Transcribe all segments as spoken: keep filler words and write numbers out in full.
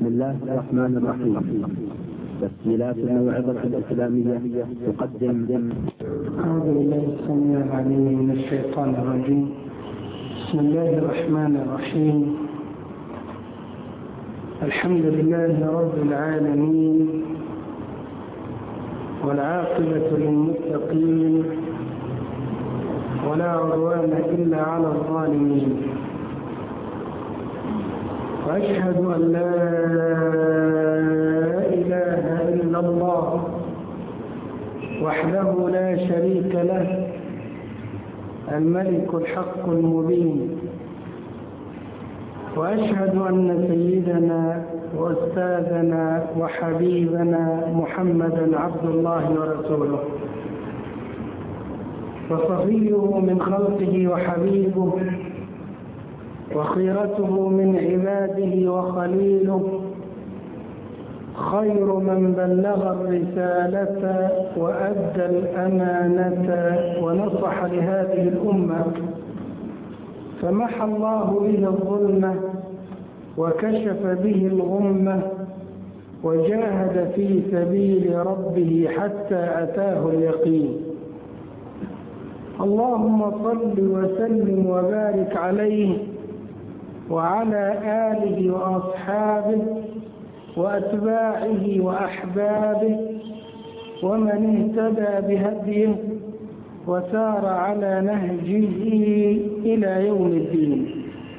بسم الله الرحمن الرحيم. تسجيلات الموعظة الإسلامية تقدم. أعوذ بالله السميع العليم من الشيطان الرجيم. بسم الله الرحمن الرحيم. الحمد لله رب العالمين، والعاقبة للمتقين، ولا عدوان إلا على الظالمين. وأشهد أن لا إله إلا الله وحده لا شريك له، الملك الحق المبين. وأشهد أن سيدنا وأستاذنا وحبيبنا محمدا عبد الله ورسوله، وصفيه من خلقه وحبيبه، وخيرته من عباده وخليله، خير من بلغ الرسالة وأدى الأمانة ونصح لهذه الأمة، فمحى الله به الظلمة وكشف به الغمة، وجاهد في سبيل ربه حتى أتاه اليقين. اللهم صل وسلم وبارك عليه وعلى آله وأصحابه وأتباعه وأحبابه ومن اهتدى بهديه وسار على نهجه إلى يوم الدين.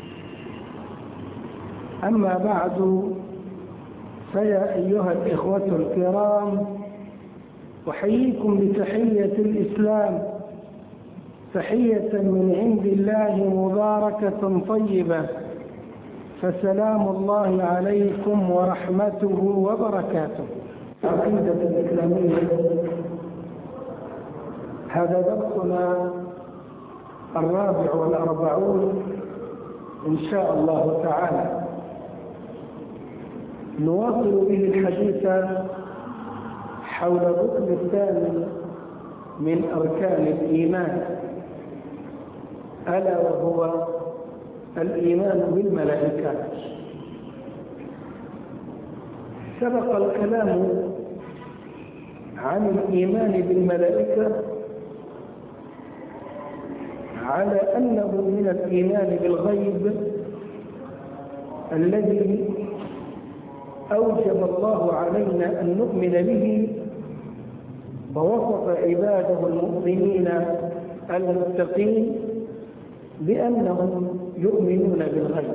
أما بعد، فيا أيها الإخوة الكرام، أحييكم بتحية الإسلام، تحية من عند الله مباركة طيبة، فسلام الله عليكم ورحمته وبركاته. عقيدة الإسلامية، هذا درسنا الرابع والأربعون إن شاء الله تعالى، نواصل به الحديث حول الركن الثاني من أركان الإيمان، ألا وهو الإيمان بالملائكة. سبق الكلام عن الإيمان بالملائكة على أنه من الإيمان بالغيب الذي أوجب الله علينا أن نؤمن به، ووصف عباده المؤمنين المتقين بأنهم يؤمنون بالغيب.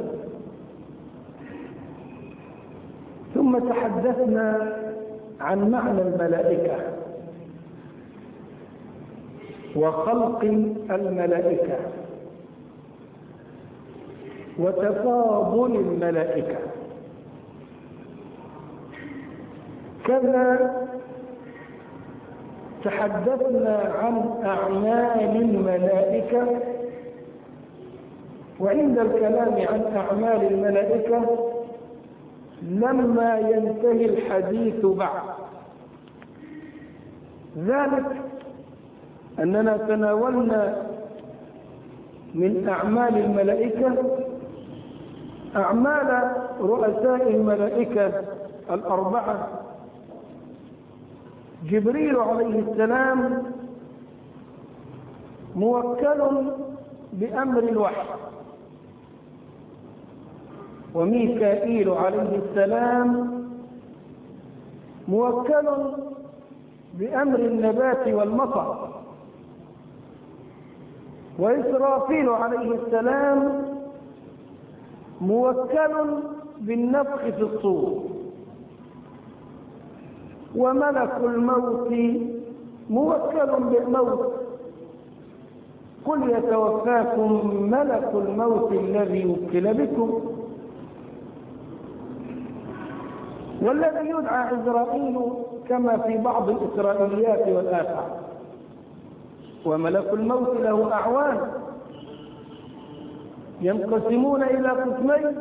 ثم تحدثنا عن معنى الملائكة وخلق الملائكة وتفاضل الملائكة، كذا تحدثنا عن أعمال الملائكة. وعند الكلام عن أعمال الملائكة لما ينتهي الحديث بعد ذلك أننا تناولنا من أعمال الملائكة أعمال رؤساء الملائكة الأربعة. جبريل عليه السلام موكل بأمر الوحي، وميكائيل عليه السلام موكل بأمر النبات والمطر، وإسرافيل عليه السلام موكل بالنفخ في الصور، وملك الموت موكل بالموت. قل يتوفاكم ملك الموت الذي وكل بكم. والذي يدعى عزرائيل كما في بعض الإسرائيليات والآثار. وملك الموت له أعوان ينقسمون إلى قسمين: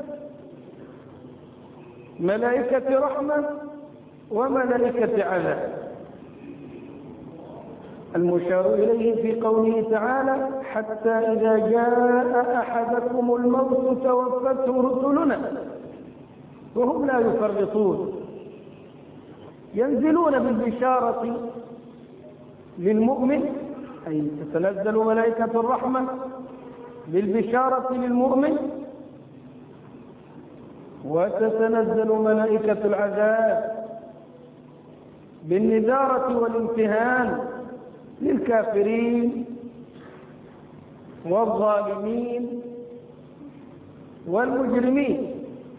ملائكة رحمة وملائكة عذاب. المشار إليه في قوله تعالى: حتى إذا جاء أحدكم الموت توفته رسلنا وهم لا يفرطون، ينزلون بالبشارة للمؤمن، أي تتنزل ملائكة الرحمة بالبشارة للمؤمن، وتتنزل ملائكة العذاب بالنذارة والامتهان للكافرين والظالمين والمجرمين.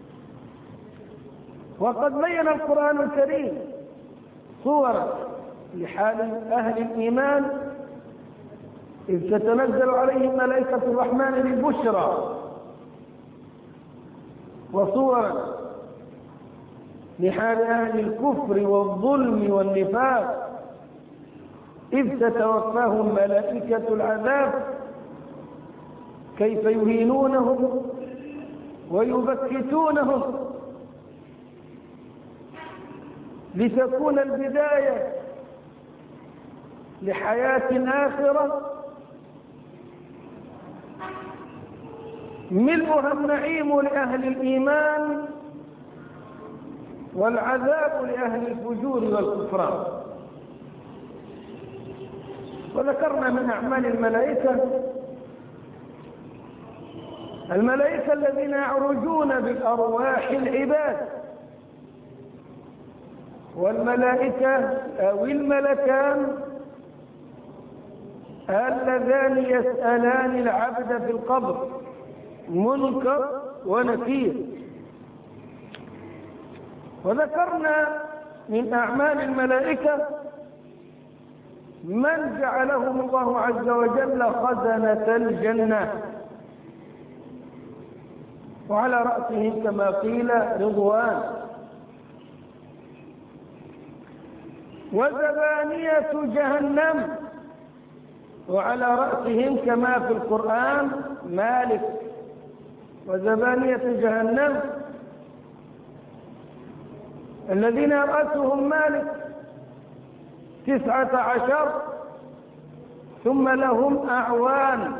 وقد بين القرآن الكريم صورا لحال أهل الإيمان إذ تتنزل عليهم ملائكة الرحمن للبشرى، وصورا لحال أهل الكفر والظلم والنفاق إذ تتوفاهم ملائكة العذاب كيف يهينونهم ويبكتونهم، لتكون البداية لحياة آخرة ملؤها النعيم لأهل الإيمان والعذاب لأهل الفجور والكفران. وذكرنا من أعمال الملائكة الملائكة الذين يعرجون بالأرواح العباد، والملائكة أو الملكان اللذان يسألان العبد في القبر منكر ونكير. وذكرنا من أعمال الملائكة من جعلهم الله عز وجل خزنة الجنة، وعلى رأسهم كما قيل رضوان، وزبانية جهنم، وعلى رأسهم كما في القرآن مالك. وزبانية جهنم الذين رأسهم مالك تسعة عشر، ثم لهم أعوان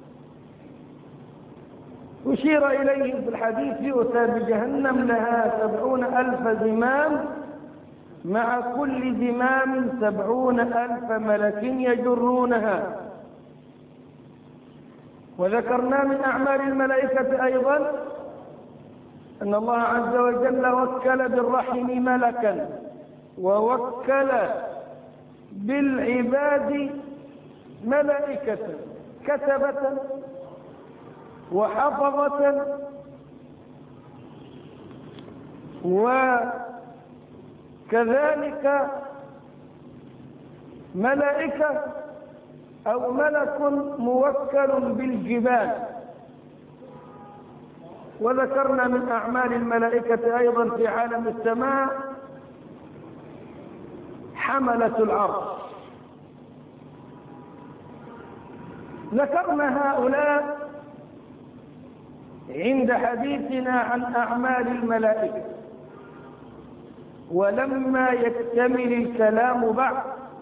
أشير إليهم في الحديث يؤتى بجهنم لها سبعون ألف زمام، مع كل زمام سبعون ألف ملك يجرونها. وذكرنا من أعمال الملائكة أيضا أن الله عز وجل وكل بالرحم ملكا، ووكل بالعباد ملائكة كتبة وحفظة وكذلك ملائكة أو ملك موكل بالجبال. وذكرنا من أعمال الملائكة أيضا في عالم السماء حملة العرش. ذكرنا هؤلاء عند حديثنا عن أعمال الملائكة، ولما يكتمل الكلام بعد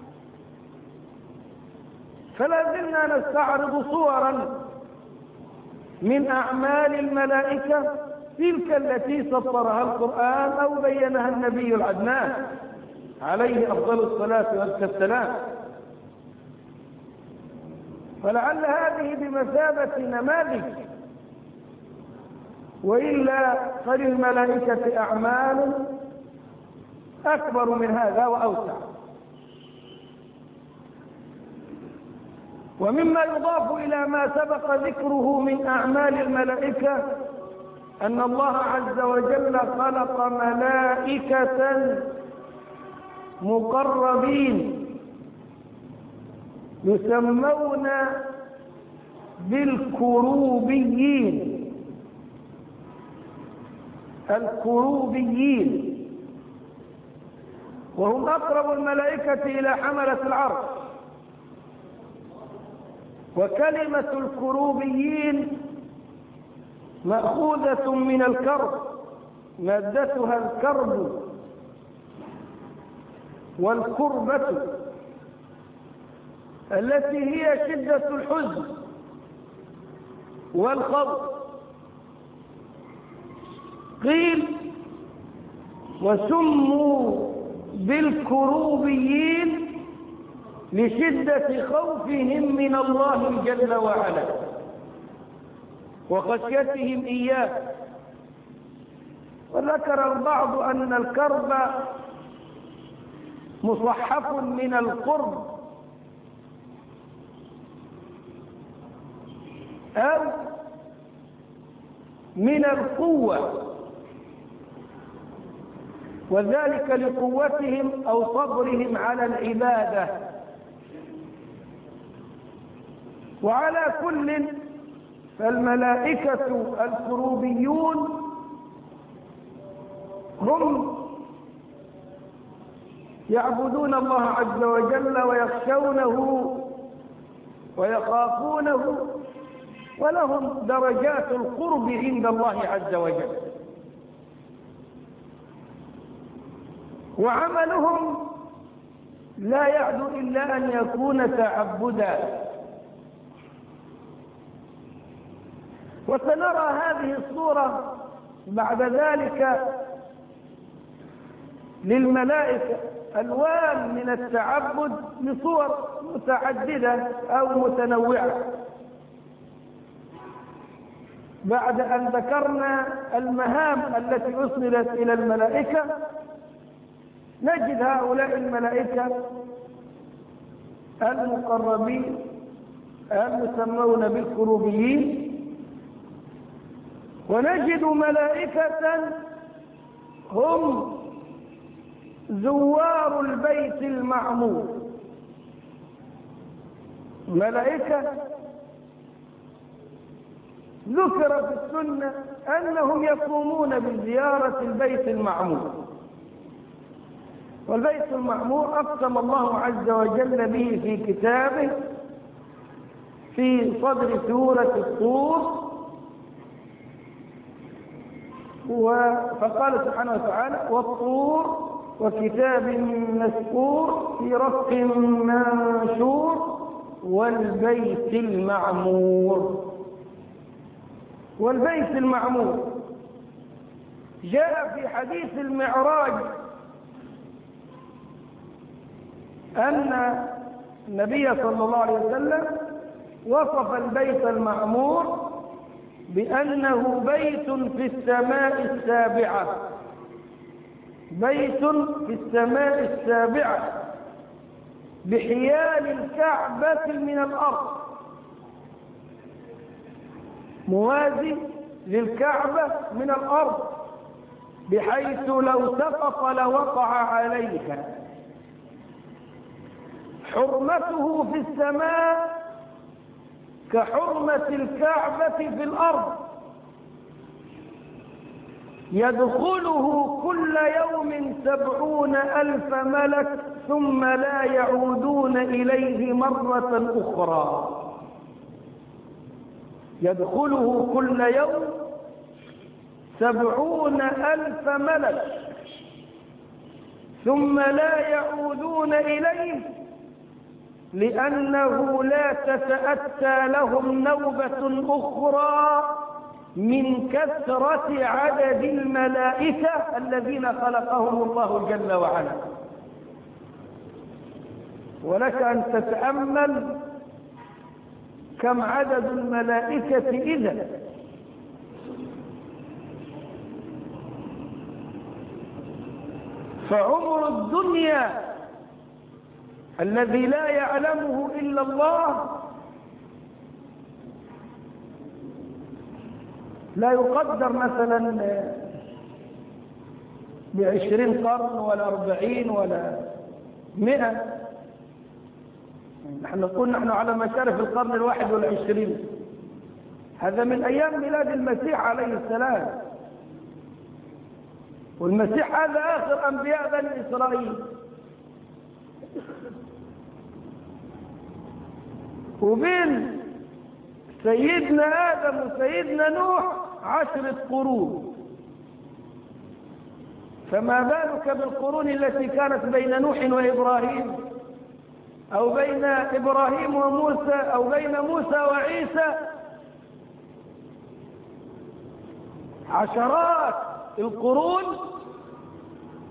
فلا زلنا نستعرض صورا من أعمال الملائكة تلك التي سطرها القرآن أو بينها النبي العدنان عليه أفضل الصلاة والسلام. فلعل هذه بمثابة نماذج، وإلا فللملائكة أعمال أكبر من هذا وأوسع. ومما يضاف إلى ما سبق ذكره من أعمال الملائكة أن الله عز وجل خلق ملائكة مقربين يسمون بالكروبيين. الكروبيين وهم أقرب الملائكة إلى حملة العرش. وكلمة الكروبيين مأخوذة من الكرب، مادتها الكرب والكربة التي هي شدة الحزن والخوف. قيل وسموا بالكروبيين لشدة خوفهم من الله جل وعلا وخشيتهم إياه. وذكر البعض أن الكرب مصحف من القرب أو من القوة، وذلك لقوتهم أو صبرهم على العبادة. وعلى كل فالملائكة الكروبيون هم يعبدون الله عز وجل ويخشونه ويخافونه، ولهم درجات القرب عند الله عز وجل، وعملهم لا يعدو إلا أن يكون تعبدا. وسنرى هذه الصورة بعد ذلك للملائكة ألوان من التعبد بصور متعددة أو متنوعة. بعد أن ذكرنا المهام التي أسندت إلى الملائكة، نجد هؤلاء الملائكة المقربين المسمون بالكروبيين، ونجد ملائكة هم زوار البيت المعمور، ملائكة ذكر في السنة أنهم يقومون بزيارة البيت المعمور. والبيت المعمور أقسم الله عز وجل به في كتابه في صدر سورة الطور، فقال سبحانه وتعالى: والطور وكتاب مسكور في رق منشور والبيت المعمور. والبيت المعمور جاء في حديث المعراج أن النبي صلى الله عليه وسلم وصف البيت المعمور بأنه بيت في السماء السابعة، بيت في السماء السابعة بحيال الكعبة من الأرض، موازي للكعبة من الأرض، بحيث لو سقط لوقع عليها. حرمته في السماء كحرمة الكعبة في الأرض، يدخله كل يوم سبعون ألف ملك ثم لا يعودون إليه مرة أخرى. يدخله كل يوم سبعون ألف ملك ثم لا يعودون إليه، لأنه لا تتأتى لهم نوبة أخرى من كثرة عدد الملائكة الذين خلقهم الله جل وعلا. ولك أن تتأمل كم عدد الملائكة إذا. فعمر الدنيا الذي لا يعلمه إلا الله لا يقدر مثلا بعشرين قرن ولا أربعين ولا مئة. نحن نقول نحن على مشارف القرن الواحد والعشرين، هذا من أيام ميلاد المسيح عليه السلام، والمسيح هذا آخر أنبياء بني إسرائيل. وبين سيدنا آدم وسيدنا نوح عشرة قرون، فما بالك بالقرون التي كانت بين نوح وإبراهيم، أو بين إبراهيم وموسى، أو بين موسى وعيسى. عشرات القرون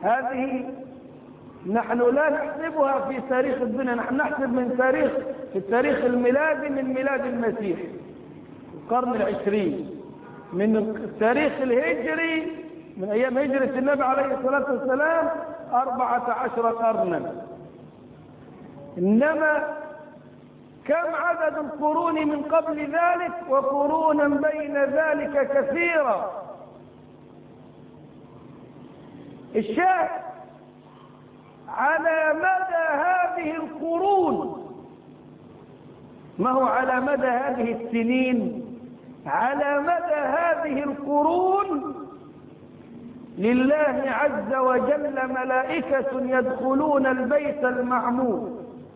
هذه نحن لا نحسبها في تاريخ الدنيا، نحن نحسب من تاريخ في التاريخ الميلادي من ميلاد المسيح القرن العشرين، من التاريخ الهجري من أيام هجرة النبي عليه الصلاة والسلام أربعة عشر قرنا. إنما كم عدد القرون من قبل ذلك وقرونا بين ذلك كثيرة. الشاهد على مدى هذه القرون، ما هو على مدى هذه السنين، على مدى هذه القرون لله عز وجل ملائكة يدخلون البيت المعمور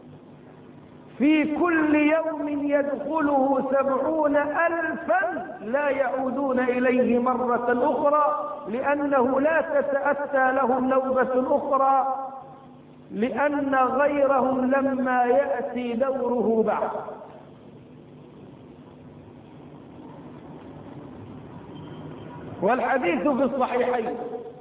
في كل يوم يدخله سبعون ألفا لا يعودون إليه مرة أخرى، لأنه لا تتأتى لهم نوبة أخرى، لأن غيرهم لما يأتي دوره بعد. والحديث في الصحيحين.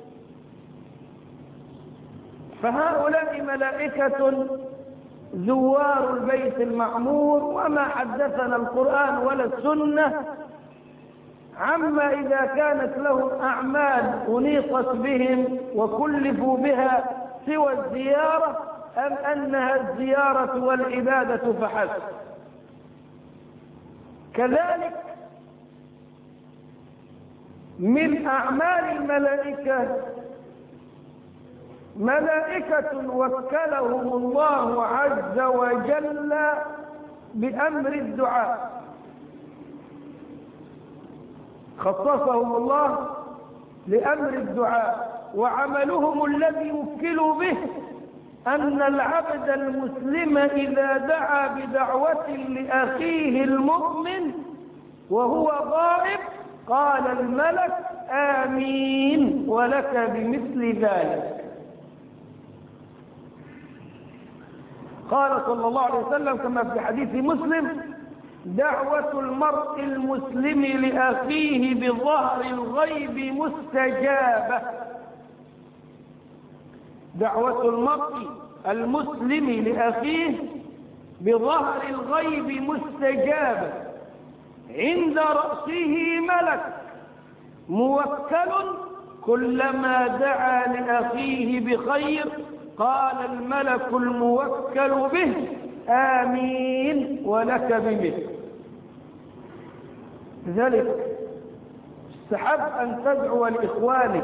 فهؤلاء ملائكة زوار البيت المعمور، وما حدثنا القرآن ولا السنة عما إذا كانت لهم أعمال أنيقت بهم وكلفوا بها سوى الزيارة، أم أنها الزيارة والعبادة فحسب. كذلك من أعمال الملائكة ملائكة وكلهم الله عز وجل بأمر الدعاء، خصصهم الله لأمر الدعاء، وعملهم الذي وكلوا به أن العبد المسلم إذا دعا بدعوة لأخيه المؤمن وهو غائب قال الملك آمين ولك بمثل ذلك. قال صلى الله عليه وسلم كما في حديث مسلم: دعوة المرء المسلم لأخيه بظهر الغيب مستجابة. دعوة المرء المسلم لأخيه بظهر الغيب مستجابة، عند رأسه ملك موكل كلما دعا لأخيه بخير قال الملك الموكل به آمين ولك بمثل ذلك. استحب أن تدعو لإخوانك: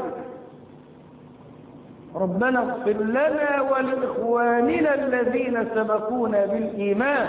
ربنا اغفر لنا ولإخواننا الذين سبقونا بالإيمان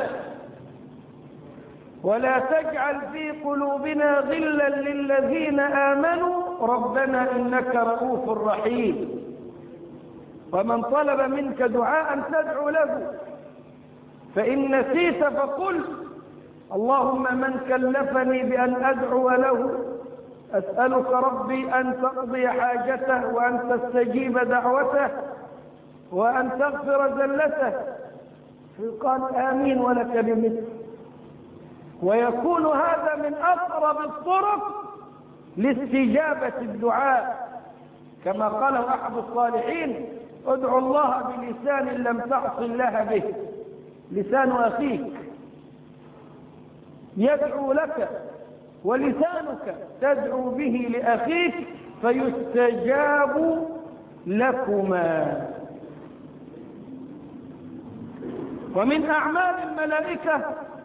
ولا تجعل في قلوبنا غلا للذين آمنوا ربنا إنك رؤوف رحيم. ومن طلب منك دعاء تدعو له، فإن نسيت فقل: اللهم من كلفني بأن أدعو له أسألك ربي أن تقضي حاجته وأن تستجيب دعوته وأن تغفر زلته، فقال آمين ولك بمثل. ويكون هذا من أقرب الطرق لاستجابة الدعاء، كما قاله أحد الصالحين: ادعو الله بلسان لم تعص الله به. لسان أخيك يدعو لك ولسانك تدعو به لأخيك فيستجاب لكما. ومن أعمال الملائكة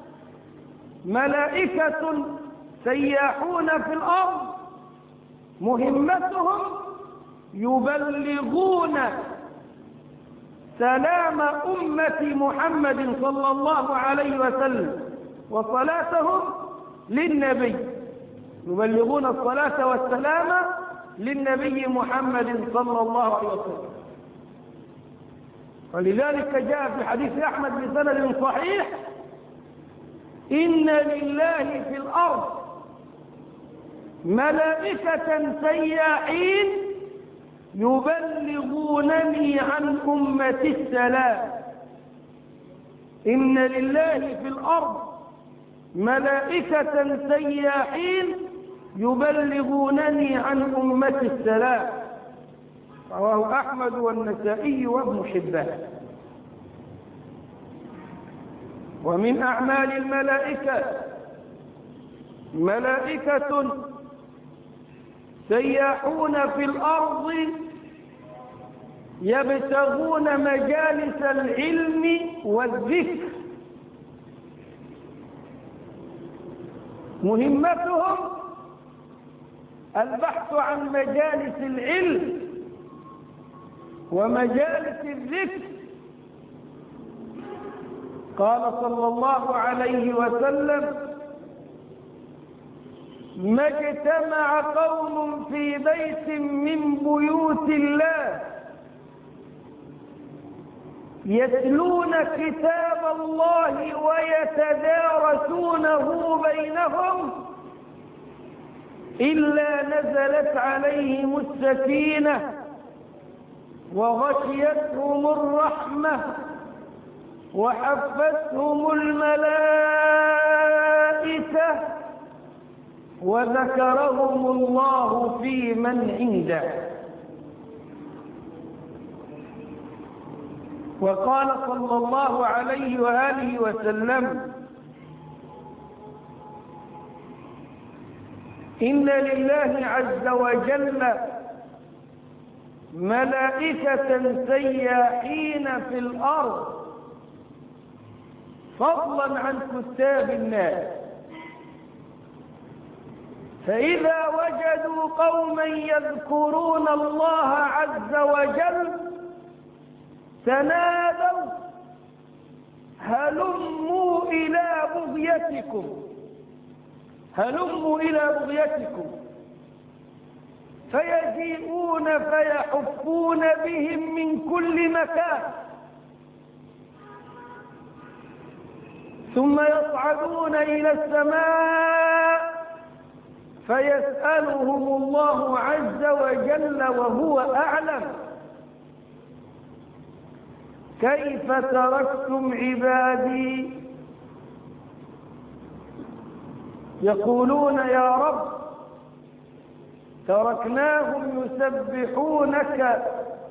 ملائكة سياحون في الأرض مهمتهم يبلغون سلام أمة محمد صلى الله عليه وسلم وصلاتهم للنبي، يبلغون الصلاة والسلام للنبي محمد صلى الله عليه وسلم. ولذلك جاء في حديث أحمد بسند صحيح: إن لله في الأرض ملائكة سياحين يبلغونني عن أمة السلام. إن لله في الأرض ملائكة سياحين يبلغونني عن أمة السلام. رواه أحمد والنسائي وابن حبان. ومن أعمال الملائكة ملائكة سياحون في الأرض يبتغون مجالس العلم والذكر، مهمتهم البحث عن مجالس العلم ومجالس الذكر. قال صلى الله عليه وسلم: ما اجتمع قوم في بيت من بيوت الله يتلون كتاب الله ويتدارسونه بينهم إلا نزلت عليهم السكينة وغشيتهم الرحمة وحفتهم الملائكة وذكرهم الله في من عنده. وقال صلى الله عليه وآله وسلم: إن لله عز وجل ملائكة سياحين في الأرض فضلا عن كتاب الناس، فإذا وجدوا قوما يذكرون الله عز وجل تنادوا: هلموا إلى بغيتكم هلموا إلى بغيتكم، فيجيئون فيحفون بهم من كل مكان، ثم يصعدون إلى السماء فيسألهم الله عز وجل وهو أعلم: كيف تركتم عبادي؟ يقولون: يا رب تركناهم يسبحونك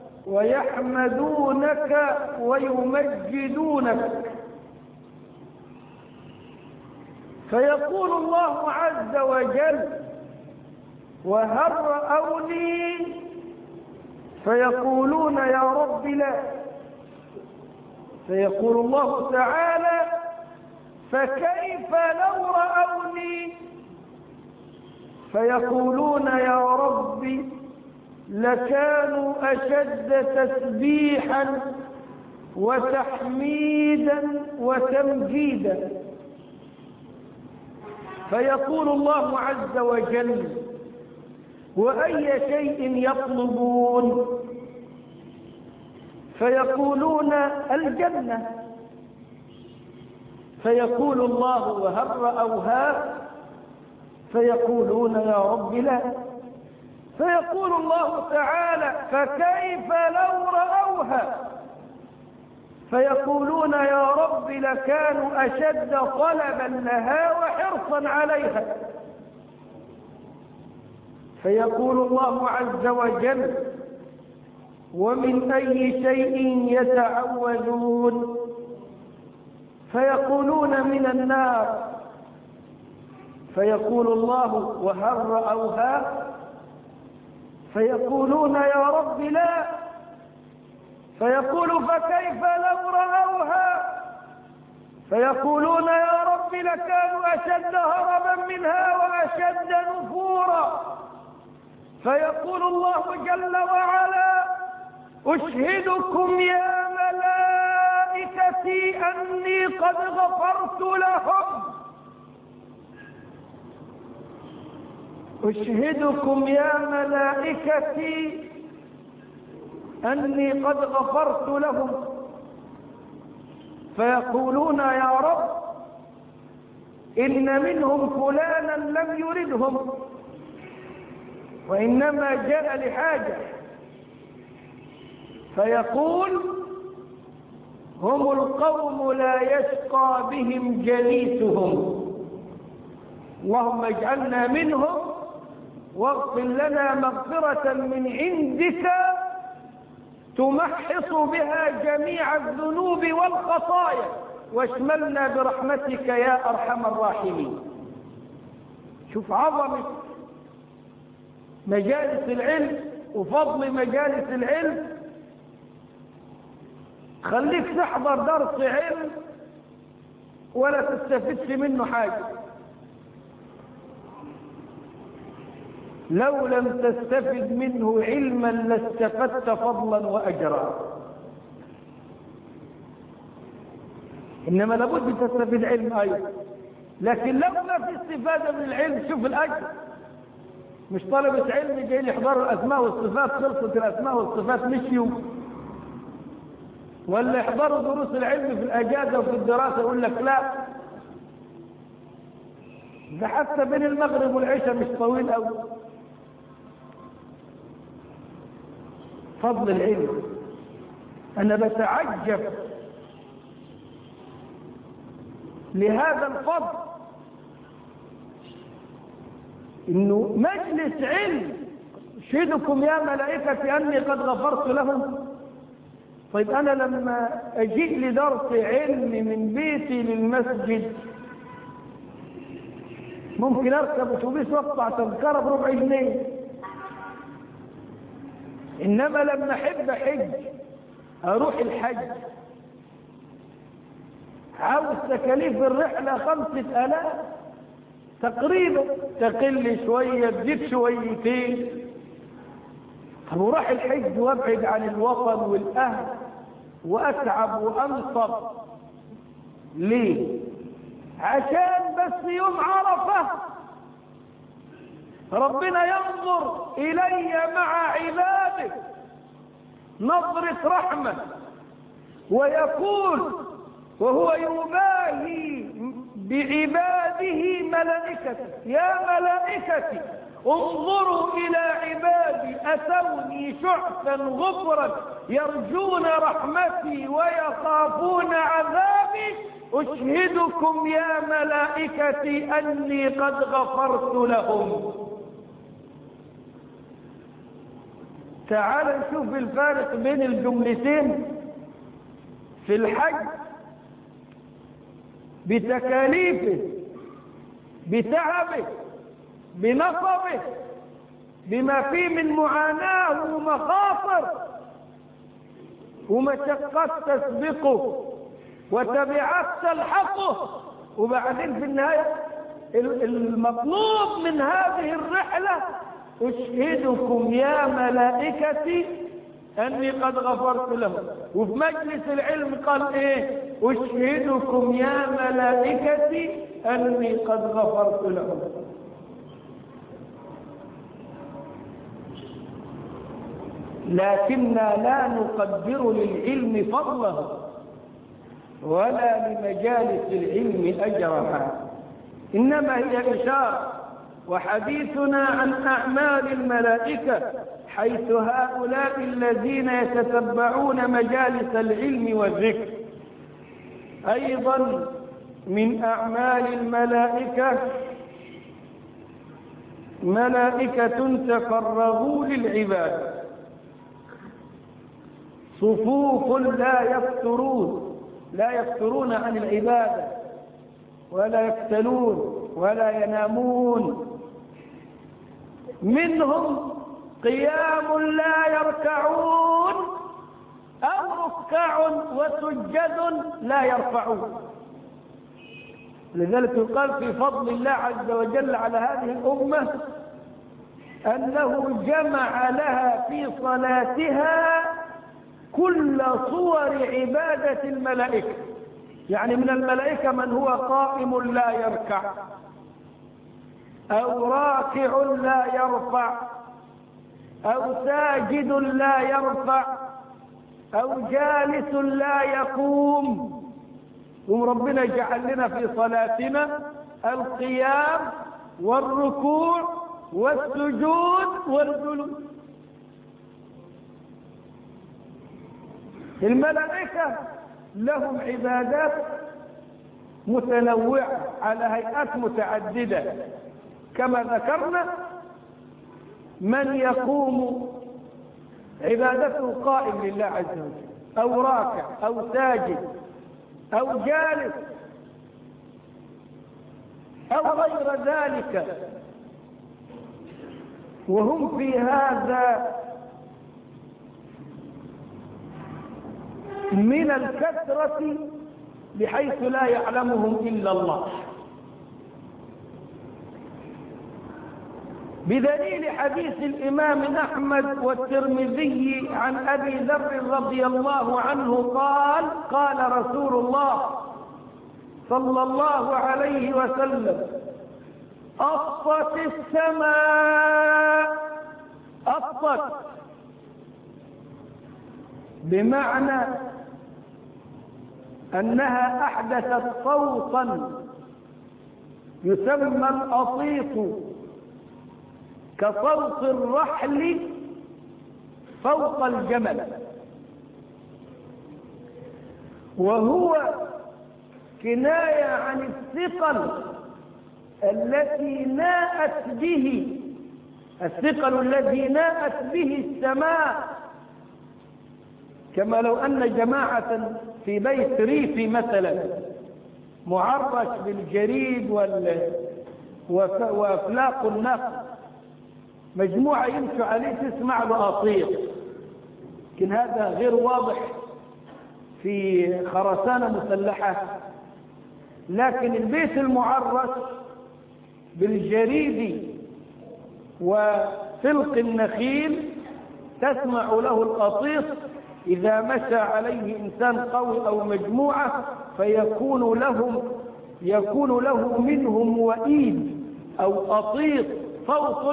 ويحمدونك ويمجدونك. فيقول الله عز وجل: وهل رأوني؟ فيقولون: يا رب لا. فيقول الله تعالى: فكيف لو رأوني؟ فيقولون: يا رب لكانوا أشد تسبيحا وتحميدا وتمجيدا. فيقول الله عز وجل: وأي شيء يطلبون؟ فيقولون: الجنة. فيقول الله: وهل رأوها؟ فيقولون: يا رب لا. فيقول الله تعالى: فكيف لو رأوها؟ فيقولون: يا رب لكانوا أشد طلبا لها وحرصا عليها. فيقول الله عز وجل: ومن أي شيء يتعوذون؟ فيقولون: من النار. فيقول الله: وهل رأوها؟ فيقولون: يا رب لا. فيقول: فكيف لو رأوها؟ فيقولون: يا رب لكانوا أشد هربا منها وأشد نفورا. فيقول الله جل وعلا: أشهدكم يا ملائكتي أني قد غفرت لهم أشهدكم يا ملائكتي أني قد غفرت لهم. فيقولون: يا رب إن منهم فلانا لم يردهم وإنما جاء لحاجة. فيقول: هم القوم لا يشقى بهم جليسهم، اللهم اجعلنا منهم واغفر لنا مغفرة من عندك تمحص بها جميع الذنوب والخطايا، واشملنا برحمتك يا أرحم الراحمين. شوف عظمة مجالس العلم وفضل مجالس العلم. خليك تحضر درس علم ولا تستفدش منه حاجة. لو لم تستفد منه علما لاستفدت فضلا وأجرا، إنما لابد تستفيد علم أيضا. لكن لو ما في استفادة من العلم شوف الأجر. مش طلبة علم جايين يحضروا الأسماء والصفات، خلصت الأسماء والصفات مشيوا، ولا يحضروا دروس العلم في الأجازة وفي الدراسة يقول لك لا ده حتى بين المغرب والعشاء مش طويل أوي. فضل العلم، أنا بتعجب لهذا الفضل، إنه مجلس علم أشهدكم يا ملائكة أني قد غفرت لهم. طيب أنا لما أجيء لدرس علم من بيتي للمسجد ممكن أركب أتوبيس وأقطع تذكرة بربع جنيه، إنما لما أحب حج أروح الحج عاوز تكاليف الرحلة خمسة آلاف تقريبا، تقل شوية تزيد شويتين. طب وراح الحج وابعد عن الوطن والأهل وأتعب وأنصب ليه؟ عشان بس يوم عرفة ربنا ينظر إلي مع عباده نظرة رحمة ويقول وهو يباهي بعباده ملائكته يا ملائكتي انظروا إلى عبادي أتوني شعثا غفرا يرجون رحمتي ويخافون عذابي أشهدكم يا ملائكتي أني قد غفرت لهم. تعال نشوف الفارق بين الجملتين في الحج بتكاليفه بتعبه بنصبه بما فيه من معاناة ومخاطر ومشقات تسبقه وتبعات تلحقه، وبعدين في النهاية المطلوب من هذه الرحلة أشهدكم يا ملائكتي أني قد غفرت لهم. وفي مجلس العلم قال إيه؟ أشهدكم يا ملائكتي أني قد غفرت لهم. لكننا لا نقدر للعلم فضله ولا لمجالس العلم أجرها، إنما هي إشارة. وحديثنا عن أعمال الملائكة حيث هؤلاء الذين يتتبعون مجالس العلم والذكر. أيضا من أعمال الملائكة ملائكة تفرغوا للعبادة صفوف لا يفترون لا يفترون عن العبادة ولا يفتلون ولا ينامون. منهم قيام لا يركعون أو ركع وسجد لا يرفعون. لذلك يقال في فضل الله عز وجل على هذه الأمة أنه جمع لها في صلاتها كل صور عبادة الملائكة. يعني من الملائكة من هو قائم لا يركع أو راكع لا يرفع أو ساجد لا يرفع أو جالس لا يقوم. وربنا جعل لنا في صلاتنا القيام والركوع والسجود والجلوس. الملائكة لهم عبادات متنوعة على هيئات متعددة كما ذكرنا. من يقوم عبادته قائم لله عز وجل أو راكع أو ساجد أو جالس أو غير ذلك، وهم في هذا من الكثرة بحيث لا يعلمهم إلا الله، بدليل حديث الإمام أحمد والترمذي عن أبي ذر رضي الله عنه قال قال رسول الله صلى الله عليه وسلم: أطت السماء، أطت بمعنى أنها أحدثت صوتا يسمى الأطيط كصوت الرحل فوق الجمل، وهو كناية عن الثقل التي ناءت به الثقل الذي ناءت به السماء، كما لو أن جماعة في بيت ريفي مثلا معرش بالجريد وأفلاق النخل، مجموعة يمشوا عليه تسمع له أطيط، لكن هذا غير واضح في خرسانة مسلحة. لكن البيت المعرش بالجريد وفلق النخيل تسمع له الأطيط إذا مشى عليه إنسان قوي أو مجموعة، فيكون لهم يكون له منهم وئيد أو أطيط، صوت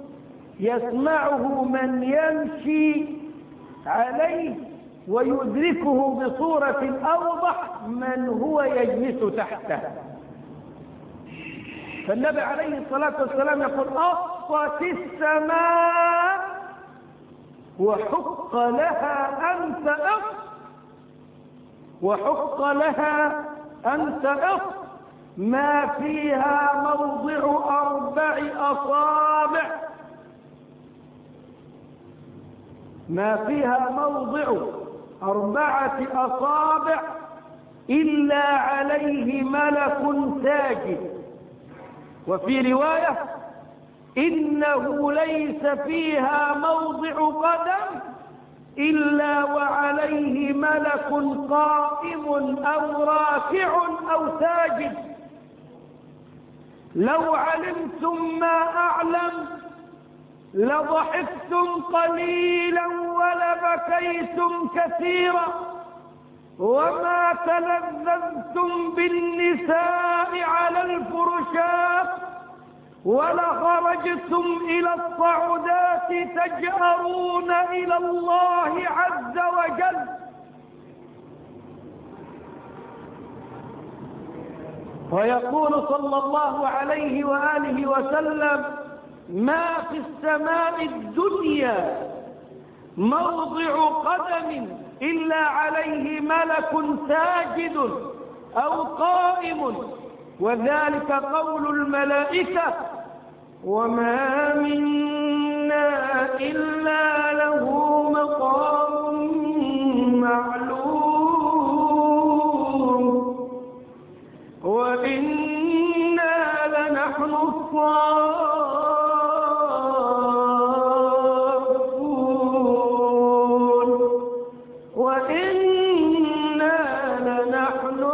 يسمعه من يمشي عليه ويدركه بصورة أوضح من هو يجلس تحته. فالنبي عليه الصلاة والسلام يقول: أطت السماء وحق لها أن تأط، وحق لها أن تأط ما فيها موضع أربع أصابع، ما فيها موضع أربعة أصابع إلا عليه ملك ساجد. وفي رواية: إنه ليس فيها موضع قدم إلا وعليه ملك قائم أو راكع أو ساجد. لو علمتم ما أعلم لضحكتم قليلا ولبكيتم كثيرا، وما تلذذتم بالنساء على الفرشات ولخرجتم إلى الصعودات تجأرون إلى الله عز وجل. ويقول صلى الله عليه وآله وسلم: ما في السماء الدنيا موضع قدم إلا عليه ملك ساجد أو قائم، وذلك قول الملائكة: وما منا إلا له مقام معلوم وإنا لنحن الصافون وإنا لنحن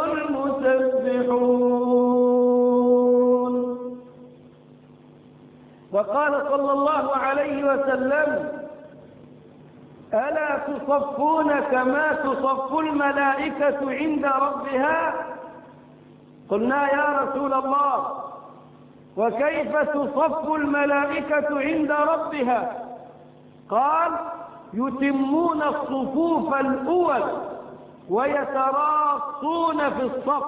المسبحون. وقال صلى الله عليه وسلم: ألا تصفون كما تصف الملائكة عند ربها؟ قلنا: يا رسول الله، وكيف تصف الملائكة عند ربها؟ قال: يتمون الصفوف الأول ويتراصون في الصف.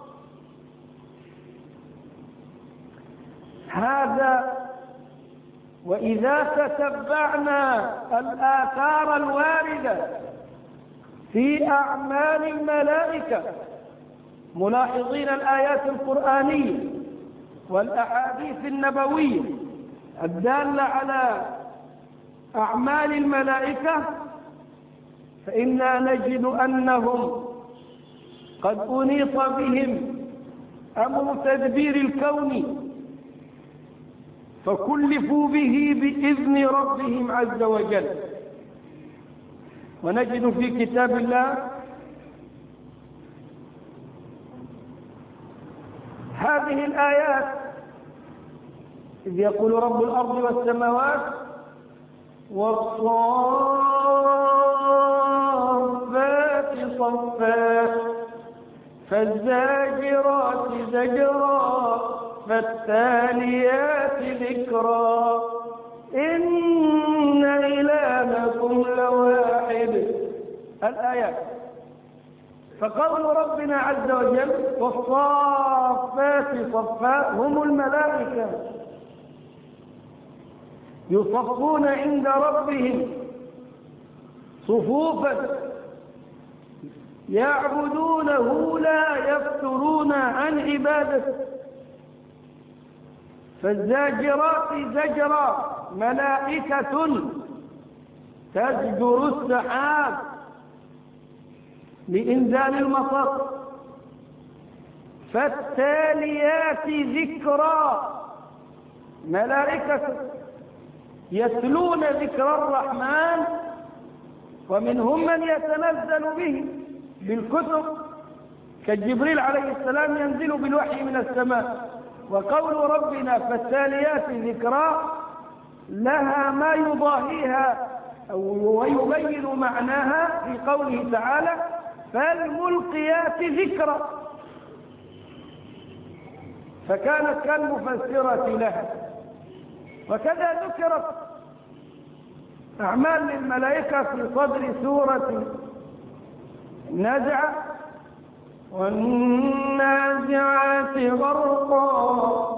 هذا وإذا تتبعنا الآثار الواردة في أعمال الملائكة ملاحظين الآيات القرآنية والأحاديث النبوية الدالة على أعمال الملائكة فإنا نجد أنهم قد أنيط بهم أمر تدبير الكون فكلفوا به بإذن ربهم عز وجل. ونجد في كتاب الله هذه الآيات إذ يقول رب الأرض والسماوات والصافات صفا فالزاجرات زجرا فالتاليات ذكرا إن إلهكم لواحد. الآيات. فقول ربنا عز وجل والصافات صفا هم الملائكة يصفون عند ربهم صفوفا يعبدونه لا يفترون عن عبادته. فالزاجرات زجرا ملائكة تزجر السحاب لإنزال المطر. فالتاليات ذكرا ملائكة يتلون ذكر الرحمن ومنهم من يتنزل به بالكتب كجبريل عليه السلام ينزل بالوحي من السماء. وقول ربنا فالتاليات ذكرا لها ما يضاهيها ويبين معناها في قوله تعالى فالملقيات ذكرا فكانت كالمفسرة لها. وكذا ذكرت أعمال للملائكة في صدر سورة النازعة والنازعات غرقا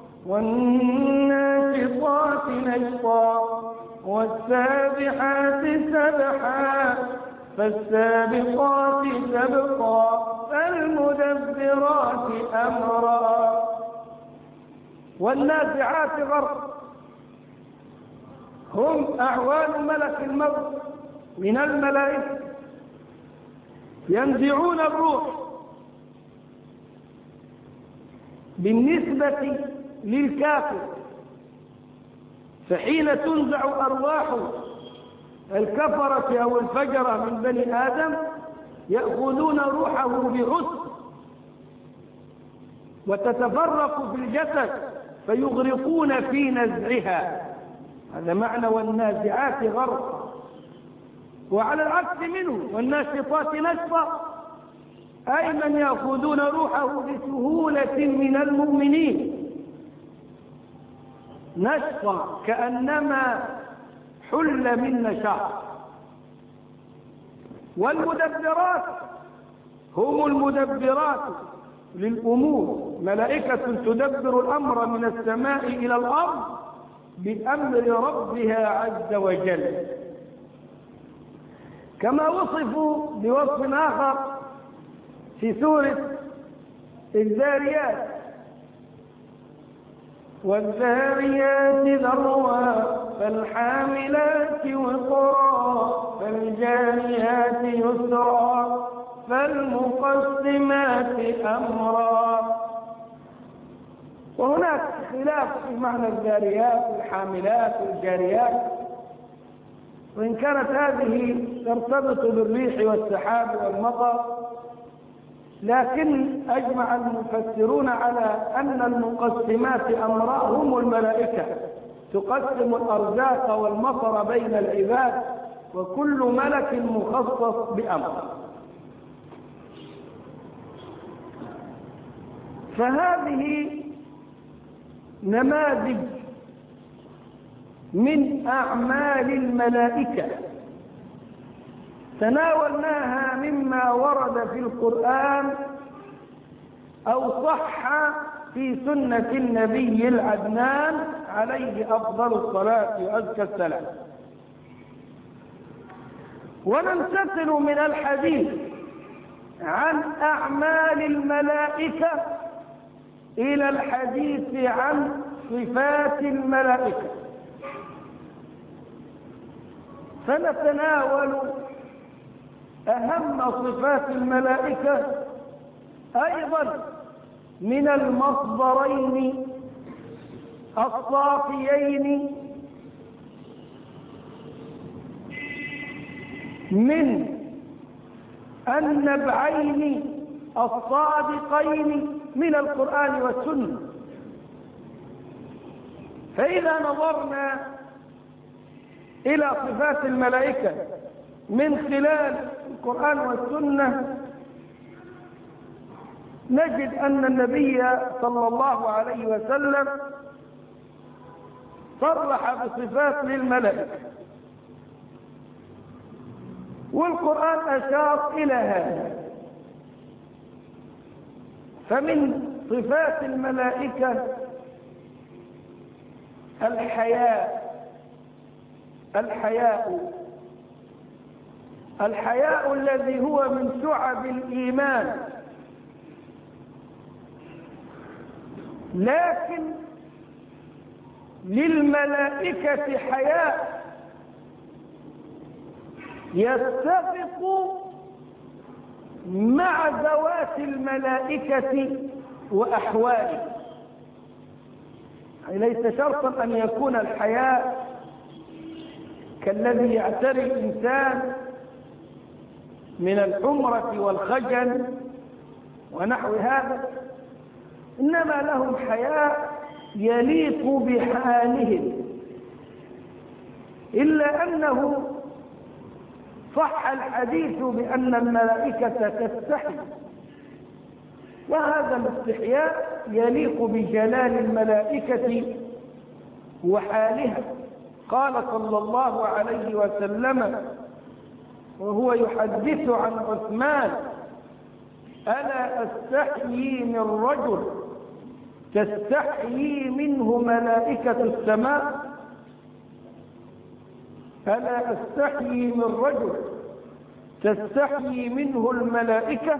والناشطات نشطا والسابحات سبحا فالسابقات سبقا فالمدبرات أمرا والنازعات غرقا هم أعوان ملك الموت من الملائكة ينزعون الروح. بالنسبة للكافر فحين تنزع أرواح الكفرة أو الفجرة من بني آدم يأخذون روحه بعسر وتتفرق في الجسد فيغرقون في نزعها. هذا معنى والنازعات غرقا. وعلى العكس منه والناشطات نشطا أي من يأخذون روحه بسهولة من المؤمنين نشطا كأنما حل من نشاط. والمدبرات هم المدبرات للأمور ملائكة تدبر الأمر من السماء إلى الأرض بأمر ربها عز وجل. كما وصفوا بوصف آخر في سورة الذاريات والذاريات ذروا فالحاملات وقرا فالجاريات يسرا فالمقسمات أمرا. وهناك خلاف في معنى الذاريات والحاملات والجاريات وإن كانت هذه ترتبط بالريح والسحاب والمطر لكن أجمع المفسرون على أن المقسمات أمرا هم الملائكة تقسم الأرزاق والمطر بين العباد وكل ملك مخصص بأمر. فهذه نماذج من أعمال الملائكة تناولناها مما ورد في القرآن أو صح في سنة النبي العدنان عليه أفضل الصلاة وأزكى السلام. وننتقل من الحديث عن أعمال الملائكة إلى الحديث عن صفات الملائكة. فنتناول أهم صفات الملائكة أيضا من المصدرين الصافيين من النبعين الصادقين من القرآن والسنة. فإذا نظرنا إلى صفات الملائكة من خلال القرآن والسنة نجد أن النبي صلى الله عليه وسلم صرح بصفات للملائكة، والقرآن أشار إلى هذا. فمن صفات الملائكة الحياء الحياء الحياء الذي هو من شعب الإيمان، لكن للملائكة حياء يتفق مع ذوات الملائكة وأحواله. يعني ليس شرطا أن يكون الحياء كالذي يعتري الإنسان من الحمرة والخجل ونحو هذا، إنما لهم حياء يليق بحالهم، إلا أنه صح الحديث بأن الملائكة تستحي، وهذا الاستحياء يليق بجلال الملائكة وحالها. قال صلى الله عليه وسلم وهو يحدث عن عثمان: ألا أستحيي من رجل تستحيي منه ملائكة السماء؟ ألا أستحيي من رجل تستحيي منه الملائكة؟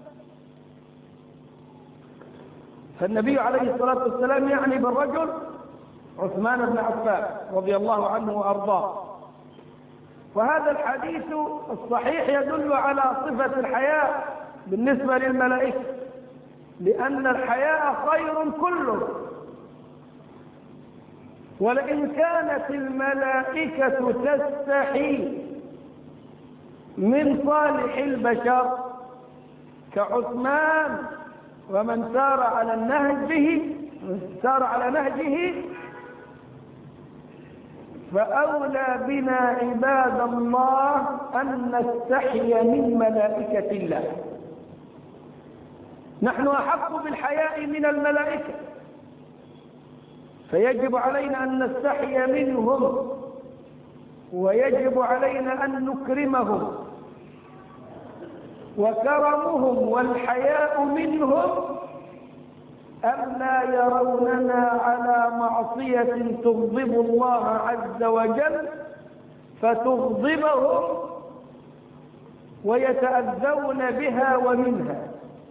فالنبي عليه الصلاة والسلام يعني بالرجل عثمان بن عفان رضي الله عنه وأرضاه. وهذا الحديث الصحيح يدل على صفة الحياء بالنسبة للملائكة، لأن الحياء خير كله. ولئن كانت الملائكة تستحي من صالح البشر كعثمان ومن سار على النهج به سار على نهجه، فأولى بنا عباد الله أن نستحي من ملائكة الله. نحن أحق بالحياء من الملائكة، فيجب علينا أن نستحي منهم، ويجب علينا أن نكرمهم، وكرمهم والحياء منهم أم لا يروننا على معصية تغضب الله عز وجل فتغضبهم ويتأذون بها ومنها.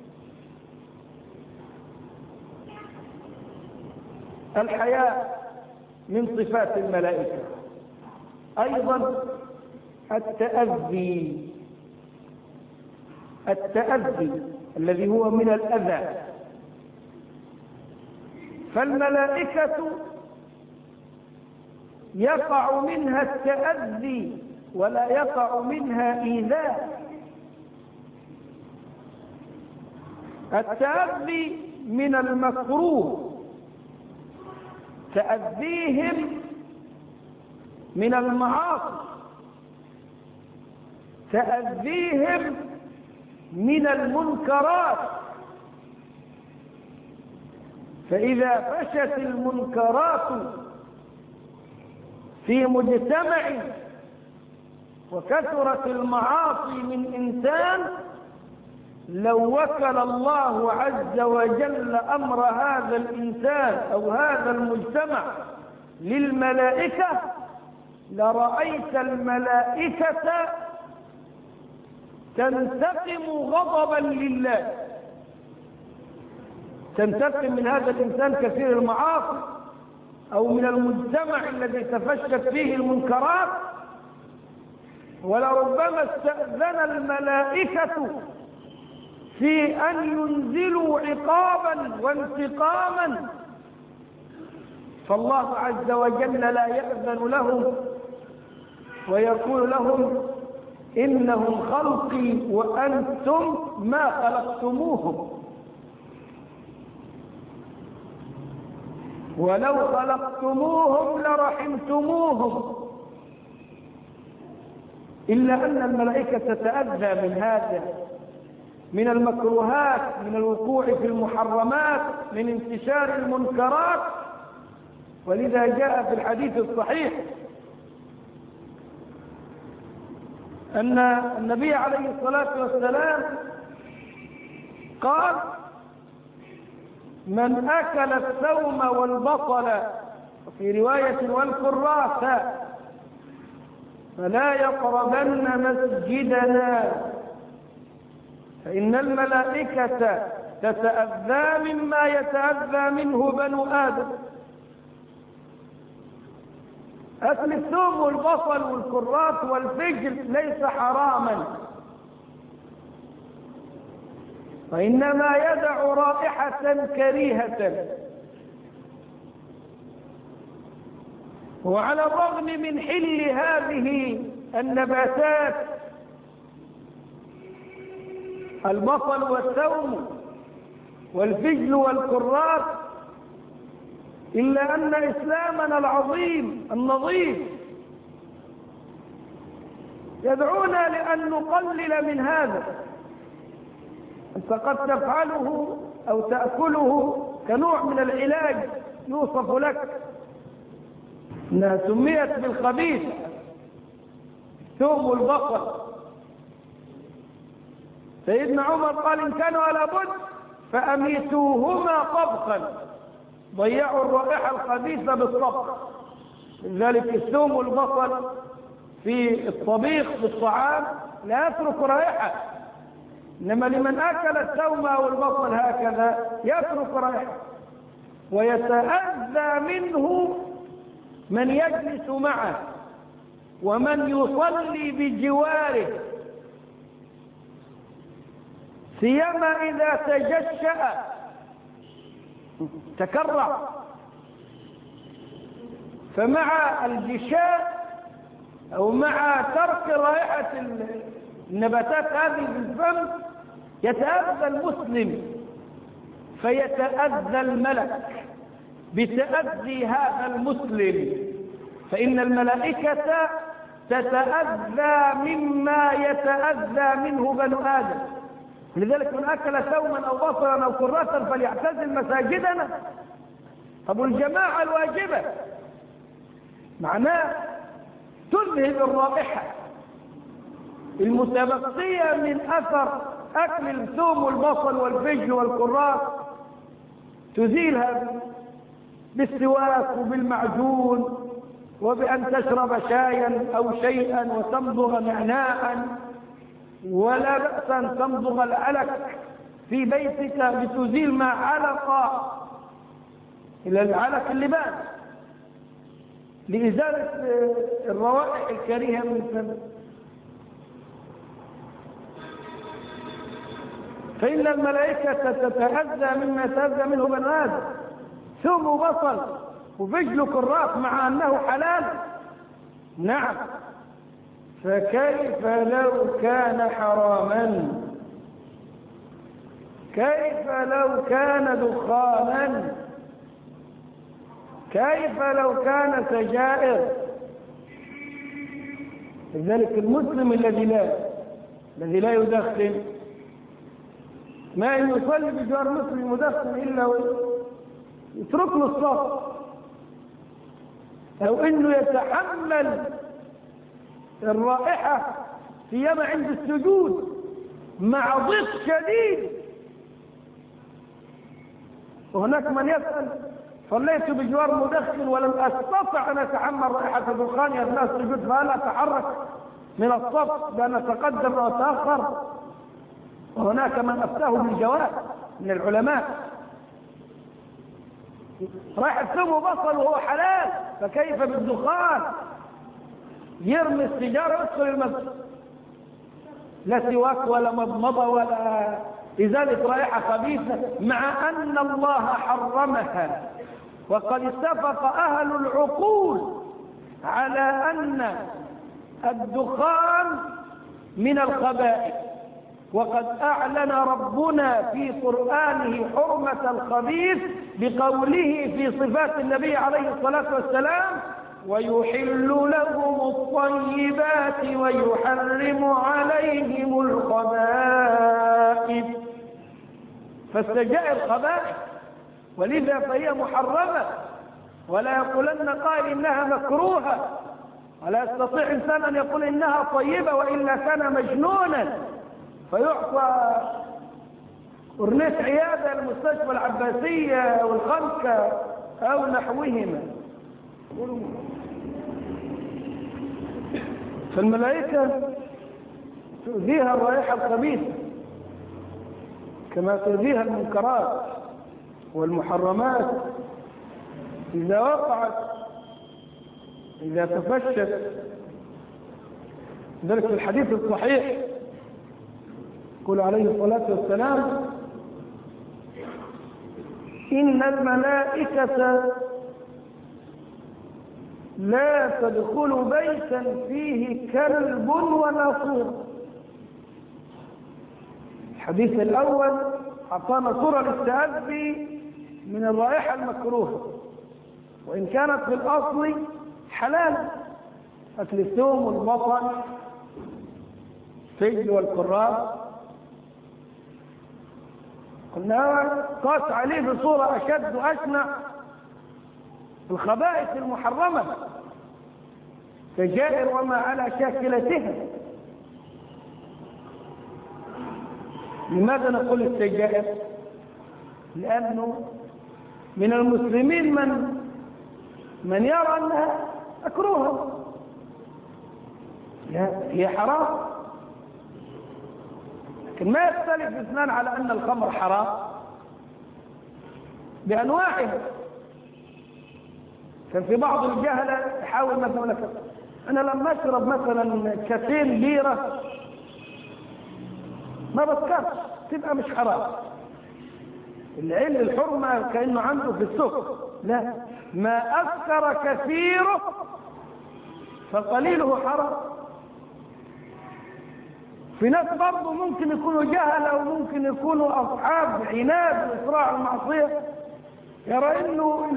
الحياء من صفات الملائكة. أيضا التأذي التأذي الذي هو من الأذى. فالملائكة يقع منها التأذي ولا يقع منها إيذاء. التأذي من المكروه، تأذيهم من المعاصي، تأذيهم من المنكرات. فإذا فشت المنكرات في مجتمع وكثرت المعاصي من إنسان، لو وكل الله عز وجل أمر هذا الإنسان أو هذا المجتمع للملائكة لرأيت الملائكة تنتقم غضبا لله، تنتقم من هذا الإنسان كثير المعاصي أو من المجتمع الذي تفشت فيه المنكرات، ولربما استأذن الملائكة في أن ينزلوا عقابا وانتقاما، فالله عز وجل لا يأذن لهم ويقول لهم إنهم خلقي وأنتم ما خلقتموهم، ولو خلقتموهم لرحمتموهم. إلا أن الملائكة تتأذى من هذا، من المكروهات، من الوقوع في المحرمات، من انتشار المنكرات. ولذا جاء في الحديث الصحيح أن النبي عليه الصلاة والسلام قال: من أكل الثوم والبصل، في رواية والكراث، فلا يقربن مسجدنا، فإن الملائكة تتأذى مما يتأذى منه بنو آدم. أكل الثوم والبصل والكراث والفجل ليس حراما، وإنما يدع رائحة كريهة. وعلى الرغم من حل هذه النباتات البصل والثوم والفجل والكراث، إلا أن إسلامنا العظيم النظيف يدعونا لأن نقلل من هذا. أنت قد تفعله أو تأكله كنوع من العلاج يوصف لك أنها سميت بالخبيث، ثوم البصل. سيدنا عمر قال: إن كانوا على بد فأميتوهما طبخا، ضيعوا الرائحة الخبيثة بالطبخ. لذلك الثوم والبصل في الطبيخ بالطعام لا يترك رائحة، إنما لمن أكل الثوم أو البصل هكذا يترك رائحة، ويتأذى منه من يجلس معه ومن يصلي بجواره، سيما إذا تجشأ تكرع. فمع الجشاء أو مع ترك رائحة النباتات هذه في الفم يتأذى المسلم، فيتأذى الملك بتأذي هذا المسلم، فإن الملائكة تتأذى مما يتأذى منه بنو آدم. لذلك من أكل ثوما أو بصلا أو كراثا فليعتزل مساجدنا. طب الجماعة الواجبة معناه تذهب الرائحة المتبقية من أثر أكل الثوم والبصل والفجل والكراث، تزيلها بالسواك وبالمعجون، وبأن تشرب شايا أو شيئا وتمضغ نعناعا، ولا بأس أن تمضغ العلك في بيتك لتزيل ما علق إلى العلك اللبان لإزالة الروائح الكريهة من الفم. فإن الملائكة تتأذى مما يتأذى منه بنو آدم، ثوم وبصل وفجل كراث مع أنه حلال. نعم، فكيف لو كان حراما؟ كيف لو كان دخانا؟ كيف لو كان سجائر؟ لذلك المسلم الذي لا الذي لا يدخن، ما إن يصلي بجوار مسلم مدخن إلا يترك له الصف، أو إنه يتحمل الرائحة سيما عند السجود مع ضيق شديد. وهناك من يسأل: صليت بجوار مدخن ولم أستطع أن أتحمل رائحة الدخان أثناء السجود، فهل أتحرك من الصف بأن أتقدم أو أتأخر؟ وهناك من أفتاه بالجواز من العلماء. رائحة ثوم وبصل وهو حلال، فكيف بالدخان؟ يرمي السيجارة ويدخل المسجد، لا سواك ولا مضمضة ولا إزالة رائحة خبيثة، مع أن الله حرمها. وقد اتفق أهل العقول على أن الدخان من الخبائث، وقد أعلن ربنا في قرآنه حرمة الخبيث بقوله في صفات النبي عليه الصلاة والسلام: ويحل لهم الطيبات ويحرم عليهم الخبائث. فالسجائر خبائث، ولذا فهي محرمة، ولا يقولن قائل إنها مكروهة، ولا يستطيع إنسان أن يقول إنها طيبة وإلا كان مجنونا فيعطى ورنيس عيادة المستشفى العباسية والخنكة أو نحوهما. فالملائكة تؤذيها الرائحة الخبيثة كما تؤذيها المنكرات والمحرمات إذا وقعت، إذا تفشت. ذلك في الحديث الصحيح يقول عليه الصلاة والسلام: إن الملائكة لا تدخل بيتا فيه كلب ولا صورة. الحديث الأول أعطانا صورة للتأذي من الرائحة المكروهة، وإن كانت في الأصل حلال، أكل الثوم والبصل الفجل والكراث. قلنا قاس عليه بصورة أشد وأشنع الخبائث المحرمة سجائر وما على شاكلتها. لماذا نقول السجائر؟ لأنه من المسلمين من من يرى أنها مكروهة، هي حرام، لكن ما يختلف الاثنان على أن الخمر حرام بأنواعها. كان في بعض الجهلة يحاول مثلا لك أنا لما أشرب مثلا كاسين بيرة ما بسكرش تبقى مش حرام. العلم الحرمة كأنه عنده في السكر، لا، ما أسكر كثيره فقليله حرام. في ناس برضه ممكن يكونوا جهلة وممكن يكونوا أصحاب عناد وإسراع المعصية، يرى إنه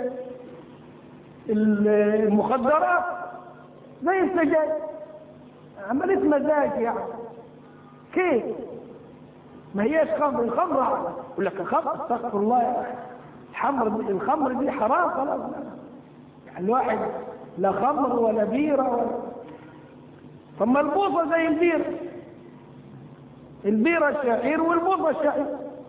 المخدرات زي السجاير عملية مزاج يعني. كيف؟ ما هيش خمر، الخمر يقول لك الخمر استغفر الله يا أخي، الخمر الخمر دي حرام خلاص. يعني الواحد لا خمر ولا بيرة ولا. ثم البوصة زي البيرة، البيرة الشعير والبوصة الشعير.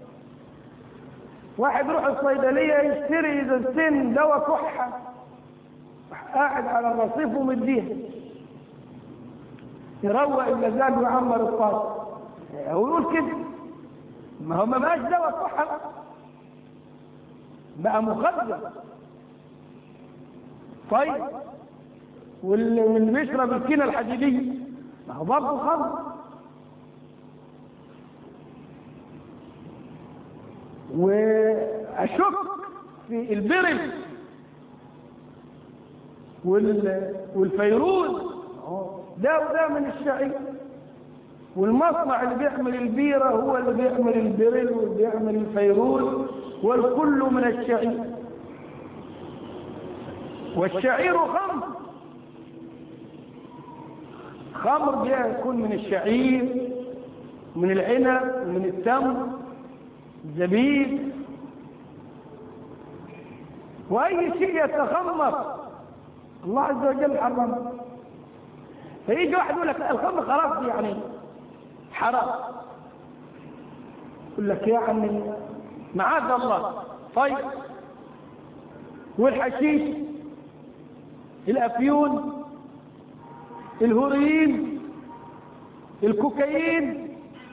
واحد يروح الصيدلية يشتري ازازتين دواء كحة، قاعد على الرصيف ومديها يروق المزاج ويعمر الطاقة، هو يقول كده، ما هو ما بقاش دواء كحة بقى مخدر. طيب واللي بيشرب الكينة الحديدية ما هو برضه خمر. وأشك في البرل والفيروز ده وده من الشعير، والمصنع اللي بيعمل البيرة هو اللي بيعمل البرل واللي بيعمل الفيروز، والكل من الشعير. والشعير خمر، خمر بيكون من الشعير، من العنب، من التمر، الزبيب، وأي شيء يتخمر الله عز وجل حرمه. فيجي واحد يقول لك الخمر خلاص يعني حرام، يقول لك يعني معاذ الله. طيب والحشيش، الأفيون، الهوريين، الكوكايين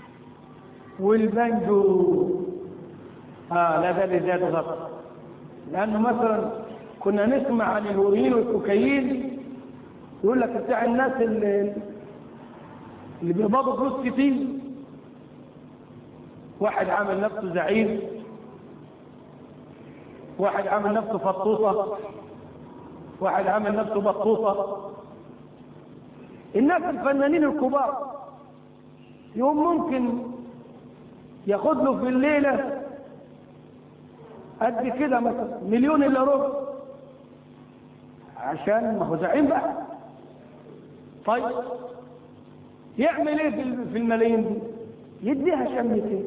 والبنجو، آه لا ده لذات غلط. لأنه مثلا كنا نسمع عن الهوريين والكوكايين يقول لك بتاع الناس اللي, اللي بيقبضوا فلوس كتير، واحد عامل نفسه زعيم، واحد عامل نفسه فطوطة، واحد عامل نفسه بطوطة. الناس الفنانين الكبار يوم ممكن ياخد له في الليلة قد كده مثلا مليون الا ربع، عشان ما هو زعيم بقى. طيب يعمل ايه في الملايين دي؟ يديها شميتين.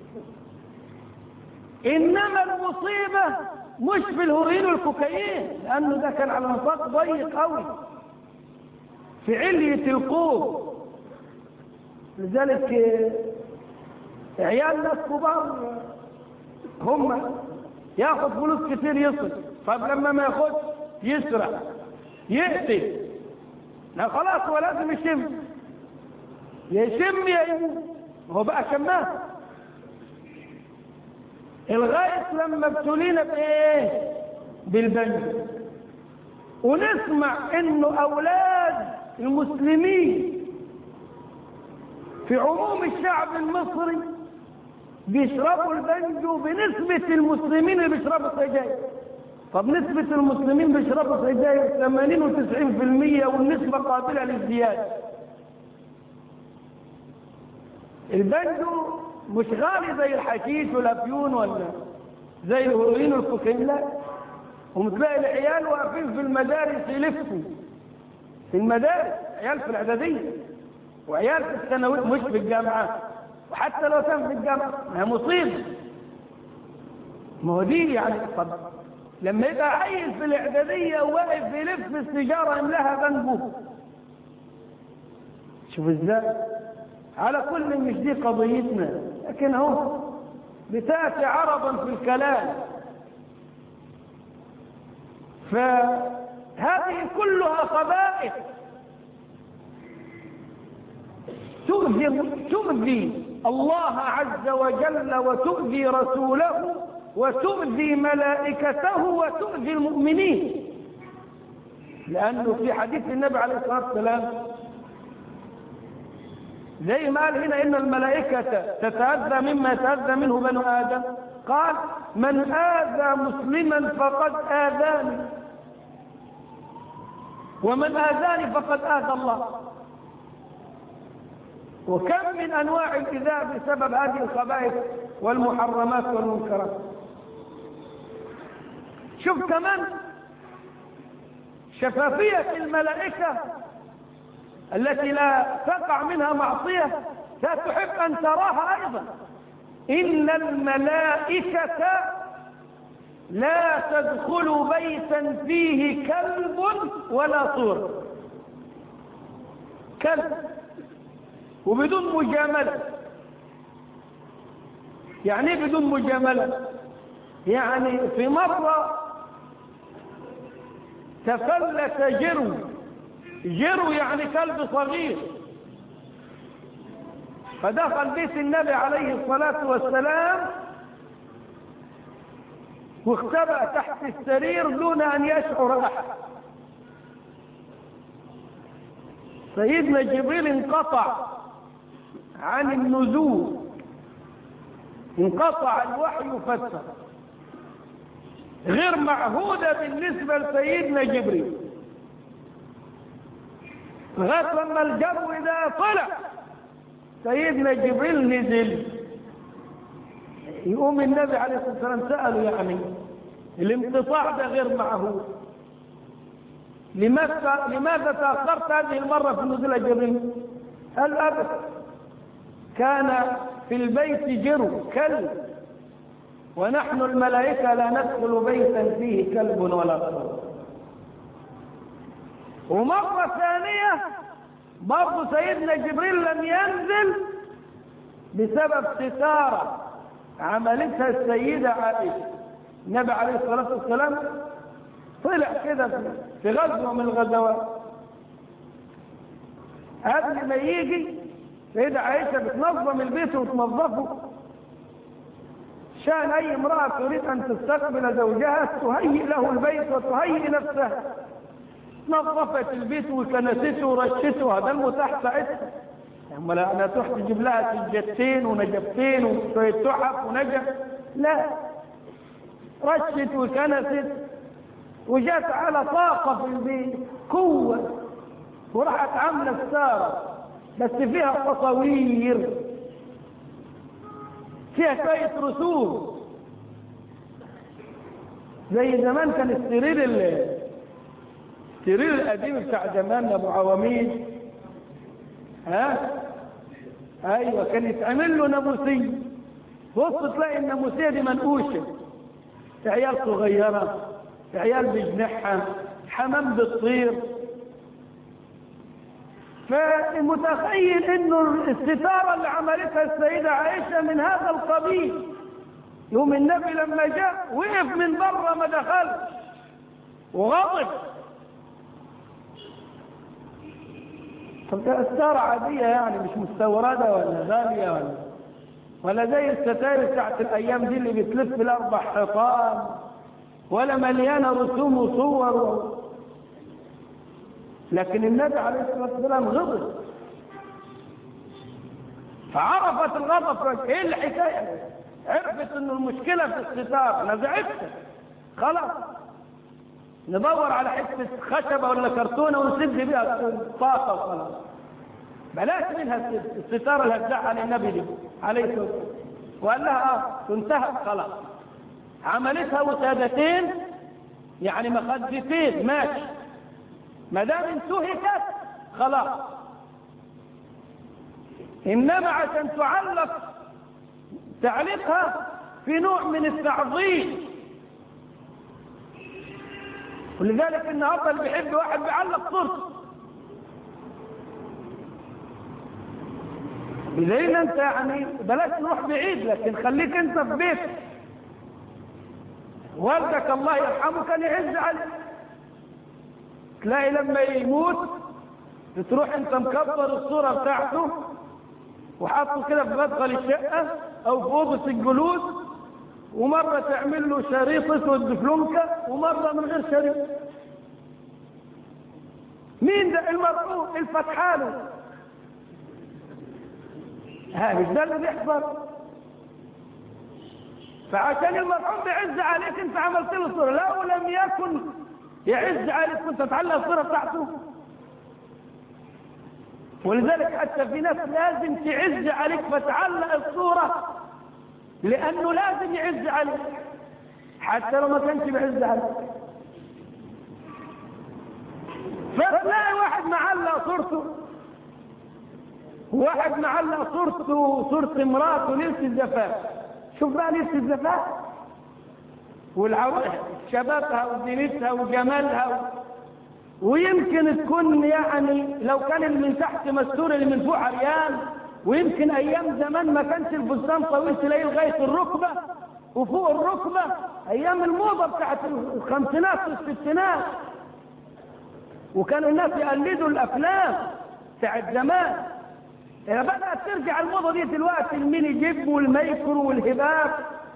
انما المصيبة مش في الهيروين والكوكايين، لانه ده كان على نطاق ضيق قوي في علية القوة. لذلك عيال ناس كبار هم ياخد فلوس كتير يصرف، طب لما ما ياخد يسرق يقتل. لا خلاص هو لازم يشم، يشم يا هو بقى شماه. الغاية لما ابتلينا بايه؟ بالبنج. ونسمع انه اولاد المسلمين في عموم الشعب المصري بيشربوا البنجو بنسبة المسلمين اللي بيشربوا سجاير. طب نسبة المسلمين بيشربوا سجاير ثمانين وتسعين في المية، والنسبة قابلة للزيادة. البنجو مش غالي زي الحشيش والافيون ولا زي الهيروين والكوكايين، لا. ومتلاقي العيال واقفين في المدارس يلفوا في المدارس، عيال في الاعداديه وعيال في الثانويه مش في الجامعه، وحتى لو كان في الجامعه ما هي مصيبه. ما هو دي يعني طب لما يبقى عيل في الاعداديه وواقف يلف السيجاره يملاها بنجو، شوف ازاي. على كل مش دي قضيتنا، لكن هو بتاتي عرضا في الكلام. فهذه كلها خبائث تؤذي تؤذي الله عز وجل وتؤذي رسوله وتؤذي ملائكته وتؤذي المؤمنين. لأنه في حديث النبي عليه الصلاة والسلام زي ما قال هنا إن الملائكة تتأذى مما يتأذى منه بنو آدم، قال من آذى مسلما فقد آذاني ومن آذاني فقد آذى الله. وكم من أنواع الإيذاء بسبب هذه الخبائث والمحرمات والمنكرات. شوف كمان شفافية الملائكة التي لا تقع منها معصية، لا تحب أن تراها أيضا. إن الملائكة لا تدخل بيتا فيه كلب ولا صور. كلب وبدون مجاملة. يعني ايه بدون مجاملة؟ يعني في مرة تفلت جرو. جرو يعني كلب صغير، فدخل بيت النبي عليه الصلاة والسلام واختبأ تحت السرير دون أن يشعر أحد. سيدنا جبريل انقطع عن النزول، انقطع الوحي فترة غير معهودة بالنسبة لسيدنا جبريل، لغاية لما الجو إذا طلع سيدنا جبريل نزل. يقوم النبي عليه الصلاة والسلام سأله يعني الانقطاع ده غير معهود، لماذا لماذا تأخرت هذه المرة في نزول جبريل؟ قال أبدا، كان في البيت جرو كلب، ونحن الملائكة لا ندخل بيتا فيه كلب ولا صور. ومرة ثانية برضو سيدنا جبريل لم ينزل بسبب ستارة عملتها السيدة عائشة. النبي عليه الصلاة والسلام طلع كده في غزوة من الغزوات، قبل ما يجي سيدة عائشة بتنظم البيت وتنظفه، شان أي امرأة تريد أن تستقبل زوجها تهيئ له البيت وتهيئ نفسها. نظفت البيت وكنسته ورشته، هذا المتاح ساعتها. اما لا انا تروح تجيب لها سجادتين ونجفتين وشويه تحف ونجف، لا، رشت وكنست وجات على طاقه في البيت قوه، وراحت عامله الساره بس فيها تصوير، فيها شويه رسوم. زي زمان كان السرير السرير القديم بتاع زمان ابو عواميد، ها ايوه، كان يتعمل له ناموسيه، بص تلاقي الناموسيه دي منقوشه، عيال صغيره، عيال بجنحها، حمام بتطير. فمتخيل انه الستاره اللي عملتها السيده عائشه من هذا القبيل. يوم النبي لما جاء وقف من بره ما دخل وغضب. طب ده ستاره عاديه يعني، مش مستورده ولا غاليه ولا ولا زي الستائر بتاعت الايام دي اللي بتلف الاربع حيطان، ولا مليانه رسوم وصور و... لكن النبي عليه الصلاه والسلام غضب، فعرفت الغضب. ايه الحكايه؟ عرفت انه المشكله في الستار، نزعتها خلاص، ندور على حته خشبه ولا كرتونه ونسد بيها الطاقه وخلاص، بلاش منها الستاره اللي هتزعل النبي دي عليه الصلاه والسلام. وقال لها اه انتهت خلاص. عملتها وسادتين يعني مخدتين، ماشي، ما دام انتهكت خلاص. انما عشان تعلق تعليقها في نوع من التعظيم، ولذلك النهارده اللي بيحب واحد بيعلق صورته، بدليل انت يعني بلاش نروح بعيد، لكن خليك انت في بيتك. والدك الله يرحمه كان يعز عليك، تلاقي لما يموت تروح انت مكبر الصوره بتاعته وحاطه كده في مدخل الشقه او في اوضه الجلوس، ومره تعمل له شريط اسود بفلونكه ومره من غير شريط. مين ده؟ المرحوم الفتحانه. ها مش ده اللي بيحصل؟ فعشان المرحوم بيعز عليك انت عملت له صوره، لو لم يكن يعز عليك كنت تعلق الصوره بتاعته. ولذلك حتى في ناس لازم تعز عليك فتعلق الصوره، لانه لازم يعز عليك حتى لو ما كانش بيعز عليك. فتلاقي واحد معلق صورته، واحد معلق صورته صورة مراته ليلة الزفاف. شوف بقى ليلة الزفاف والعروس شبابها وزينتها وجمالها، ويمكن تكون يعني لو كان اللي من تحت مستور اللي من فوق عريان، ويمكن ايام زمان ما كانش الفستان طويل تلاقيه لغايه الركبه وفوق الركبه، ايام الموضه بتاعت الخمسينات والستينات، وكانوا الناس يقلدوا الافلام بتاعت زمان. إذا بدأت ترجع الموضة دي دلوقتي الميني جيب والميكرو والهباب،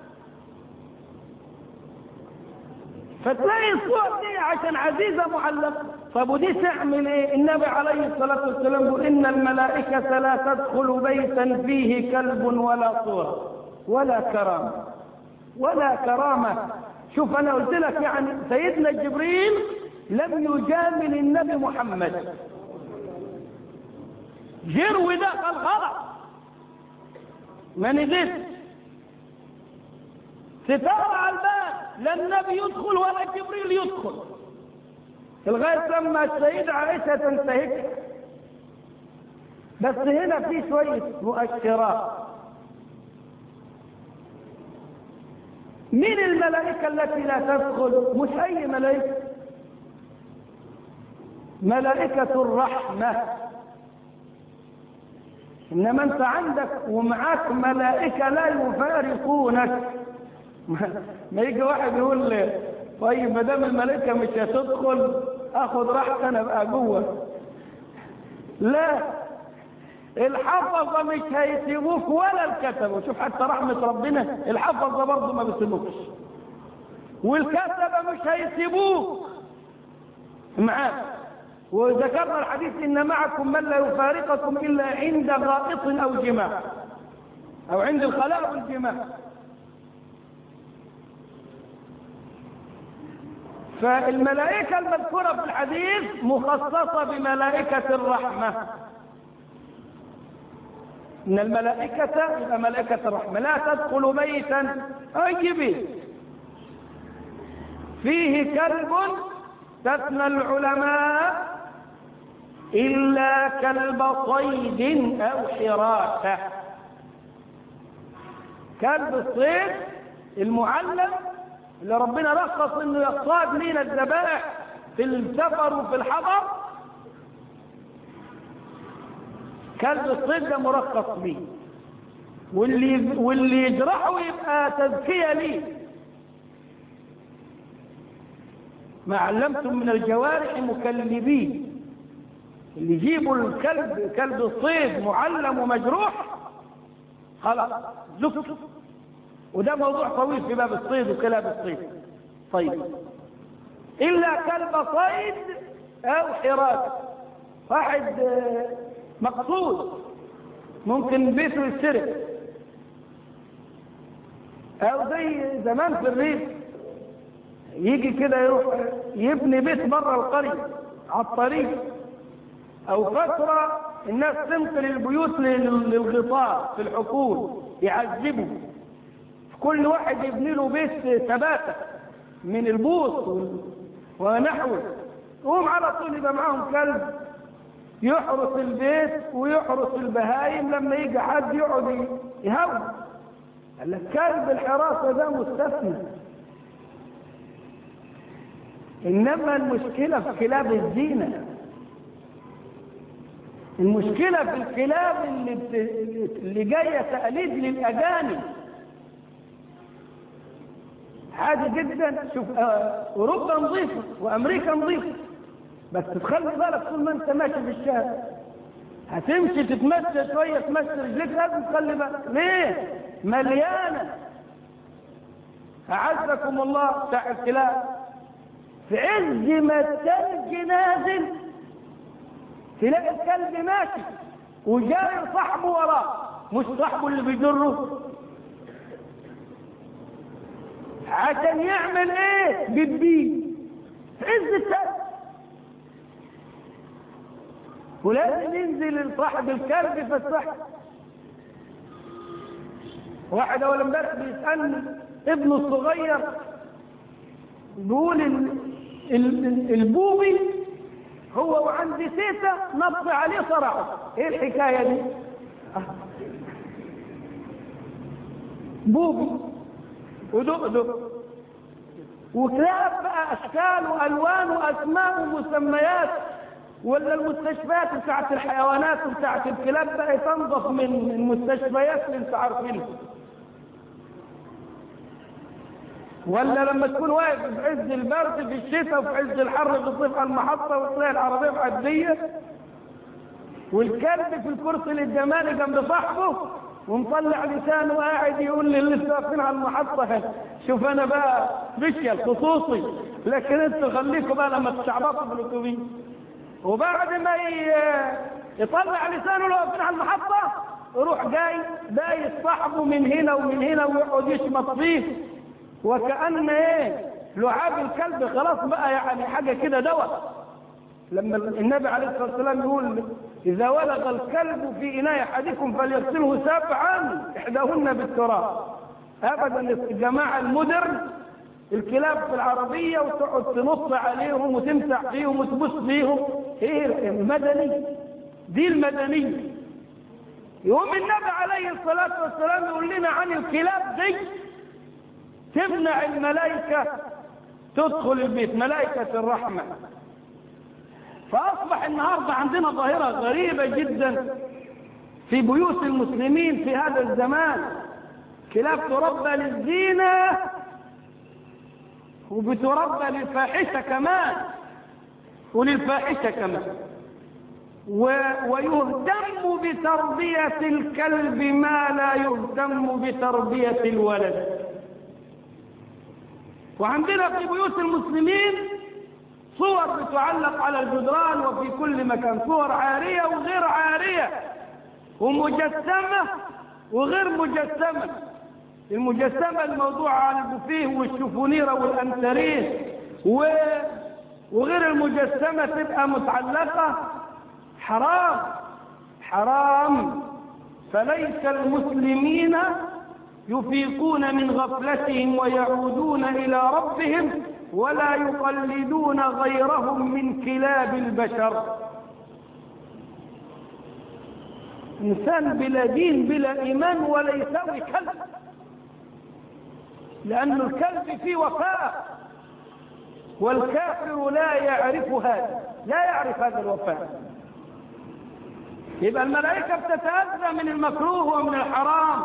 فتلاقي الصور دي عشان عزيزة معلقة. طب ودي تعمل ايه؟ النبي عليه الصلاة والسلام يقول إن الملائكة لا تدخل بيتا فيه كلب ولا صورة ولا كرامة ولا كرامة. شوف أنا قلت لك يعني سيدنا جبريل لم يجامل النبي محمد، جرو دخل غلط ما نزلت ستارة على الباب، لا النبي يدخل ولا جبريل يدخل لغاية لما السيدة عائشة تنتهك. بس هنا في شوية مؤشرات. مين الملائكة التي لا تدخل؟ مش أي ملائكة، ملائكة الرحمة. إنما أنت عندك ومعاك ملائكة لا يفارقونك. ما يجي واحد يقول لي طيب ما دام الملائكة مش هتدخل أخذ راحتي أنا بقى جوه. لا، الحفظة مش هيسيبوك ولا الكتبة. شوف حتى رحمة ربنا، الحفظة برضه ما بيسيبوكش والكتبة مش هيسيبوك معاك. وذكرنا الحديث إن معكم من لا يفارقكم إلا عند غائط أو جماع، أو عند الخلاء والجماع. فالملائكة المذكورة في الحديث مخصصة بملائكة الرحمة. إن الملائكة يبقى ملائكة الرحمة لا تدخل بيتا أي بيت فيه كلب، تثنى العلماء، إلا كلب صيد أو حراسة. كلب الصيد المعلم اللي ربنا رخص إنه يصطاد من الذبائح في السفر وفي الحضر، كلب الصيد ده مرخص به، واللي واللي يجرحه يبقى تزكية ليه. ما علمتم من الجوارح مكلبين، اللي يجيبوا الكلب كلب الصيد معلم ومجروح خلاص زفت. وده موضوع طويل في باب الصيد وكلاب الصيد. طيب إلا كلب صيد أو حراسة، واحد مقصود ممكن بيته يسرق، أو زي زمان في الريف يجي كده يروح يبني بيت بره القرية على الطريق، أو فترة الناس تنقل البيوت للغطاء في الحقول يعذبوا، كل واحد يبني له بيت ثباتة من البوص ونحوه، وهم على طول يبقى معاهم كلب يحرس البيت ويحرس البهايم، لما يجي حد يقعد يهوي. قال لك كلب الحراسة ده مستثنى. إنما المشكلة في كلاب الزينة، المشكلة في الكلاب اللي, بت... اللي جاية تقليد للأجانب. عادي جدا. شوف آه، أوروبا نظيفة وأمريكا نظيفة، بس تخلي بالك طول ما أنت ماشي في الشارع هتمشي تتمشى شوية تمشي رجليك، لازم تخلي بالك. ليه؟ مليانة أعزكم الله بتاع الكلاب. في عز ما الثلج نازل تلاقي الكلب ماشي وجاي صاحبه وراه، مش صاحبه اللي بيجره، عشان يعمل ايه؟ بيبيه في عز الثلج. ولازم ينزل صاحب الكلب في الصحة. واحد اول امبارح بيسألني ابنه الصغير بيقول البوبي هو وعند تيتا نط عليه صرعه. ايه الحكاية دي؟ بوبي ودقدق وكلاب بقى اشكال والوان واسماء ومسميات، ولا المستشفيات بتاعت الحيوانات وبتاعت الكلاب بقى تنظف من المستشفيات اللي انتوا عارفينها. ولا لما تكون واقف في عز البرد في الشتاء وفي عز الحر في الصيف على المحطة وتلاقي العربية معدية والكلب في الكرسي للجمال جنب صاحبه ومطلع لسانه وقاعد يقول للي واقفين على المحطة شوف انا بقى سبيشال خصوصي، لكن انتوا خليكم بقى لما تشعبطوا في الاتوبيس. وبعد ما يطلع لسانه لو واقفين على المحطة يروح جاي دايس صاحبه من هنا ومن هنا ويقعد يشمط فيه، وكأن ايه لعاب الكلب خلاص بقى يعني حاجة كده دواء. لما النبي عليه الصلاة والسلام يقول إذا ولغ الكلب في إناء أحدكم فليغسله سبعا إحداهن بالتراب. أبدا الجماعة المدر الكلاب في العربية وتقعد تنص عليهم وتمسح فيهم وتبص فيهم، إيه المدني دي المدنية. يقوم النبي عليه الصلاة والسلام يقول لنا عن الكلاب دي تمنع الملائكة تدخل البيت، ملائكة الرحمة. فأصبح النهاردة عندنا ظاهرة غريبة جدا في بيوت المسلمين في هذا الزمان، كلاب تربى للزينة وبتربى للفاحشة كمان وللفاحشة كمان، ويهتم بتربية الكلب ما لا يهتم بتربية الولد. وعندنا في بيوت المسلمين صور بتعلق على الجدران وفي كل مكان، صور عارية وغير عارية، ومجسمة وغير مجسمة. المجسمة الموضوعة على البوفيه والشفونيرة والأنتريه، وغير المجسمة تبقى متعلقة، حرام حرام. فليس المسلمين يفيقون من غفلتهم ويعودون إلى ربهم ولا يقلدون غيرهم من كلاب البشر. إنسان بلا دين بلا إيمان ولا يساوي كلب، لأن الكلب فيه وفاء والكافر لا يعرف هذا، لا يعرف هذا الوفاء. يبقى الملائكة بتتأذى من المكروه ومن الحرام.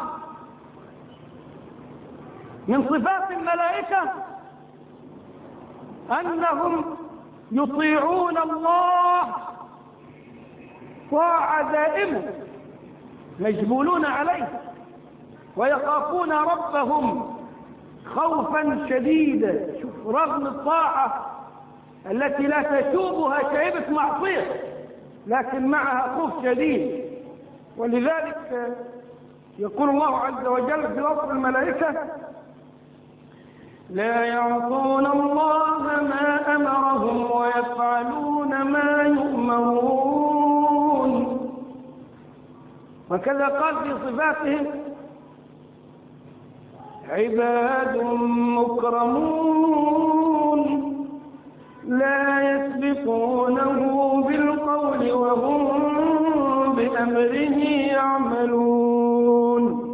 من صفات الملائكة أنهم يطيعون الله طاعة دائمة، مجبولون عليه، ويخافون ربهم خوفا شديدا. شوف، رغم الطاعة التي لا تشوبها شائبة معصية، لكن معها خوف شديد. ولذلك يقول الله عز وجل في وصف الملائكة: لا يعصون الله ما أمرهم ويفعلون ما يؤمرون. وكذا قال في صفاتهم: عباد مكرمون لا يسبقونه بالقول وهم بأمره يعملون.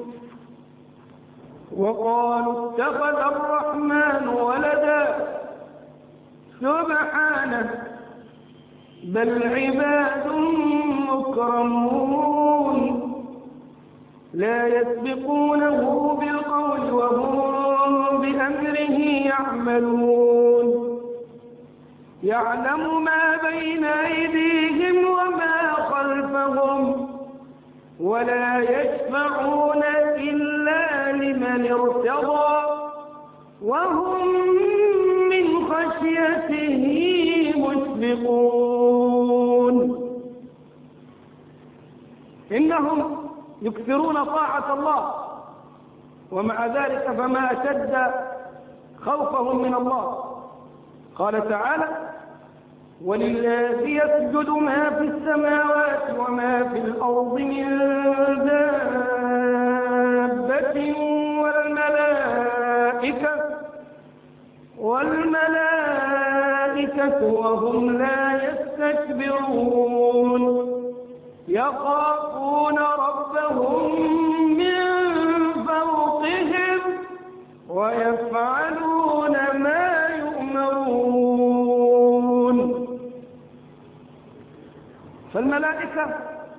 وقالوا اتخذ الرحمن ولدا سبحانه بل عباد مكرمون لا يسبقونه بالقول وهم بأمره يعملون. يعلم ما بين أيديهم وما خلفهم ولا يشفعون إلا لمن ارتضى وهم من خشيته مشفقون. إنهم يكثرون طاعة الله، ومع ذلك فما أشد خوفهم من الله. قال تعالى: ولله يسجد ما في السماوات وما في الأرض من دابة والملائكة والملائكة وهم لا يستكبرون يخافون ربهم من فوقهم ويفعلون ما يؤمرون. فالملائكة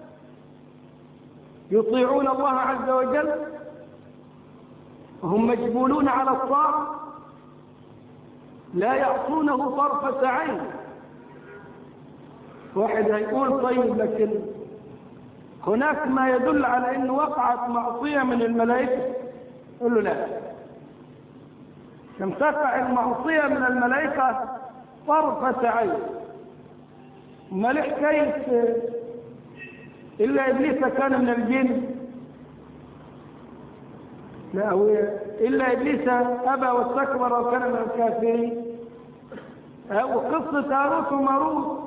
يطيعون الله عز وجل وهم مجبولون على الطاعة، لا يعصونه طرفة عين. واحد هيقول: طيب لكن هناك ما يدل على أن وقعت معصية من الملائكة. قل له: لا، لم تقع المعصية من الملائكة طرفة عين. ما ليه حكاية إلا إبليس كان من الجن؟ لا، هو إلا إبليس أبى واستكبر وكان من الكافرين. وقصة هاروت وماروت.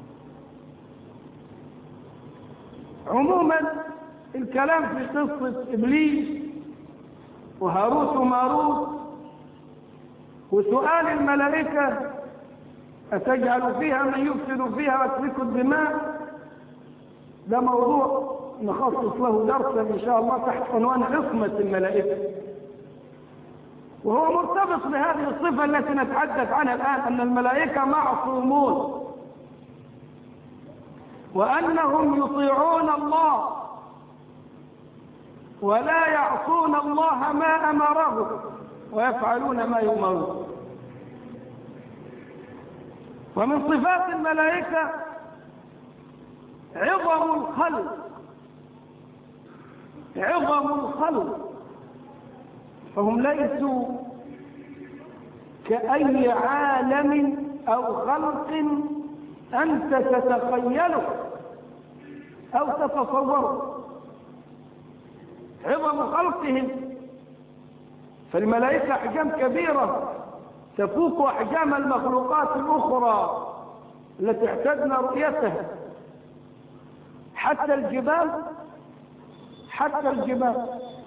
عموما الكلام في قصة إبليس وهاروت وماروت وسؤال الملائكة: أتجعل فيها من يفسد فيها ويسفك الدماء؟ ده موضوع نخصص له درسا إن شاء الله تحت عنوان عصمة الملائكة، وهو مرتبط بهذه الصفة التي نتحدث عنها الآن، أن الملائكة معصومون وأنهم يطيعون الله ولا يعصون الله ما أمره ويفعلون ما يؤمرون. ومن صفات الملائكة عظم الخلق، عظم الخلق، فهم ليسوا كأي عالم أو خلق أنت تتخيله أو تتصوره. عظم خلقهم، فالملائكة أحجام كبيرة تفوق أحجام المخلوقات الأخرى التي اعتدنا رؤيتها. حتى الجبال حتى الجبال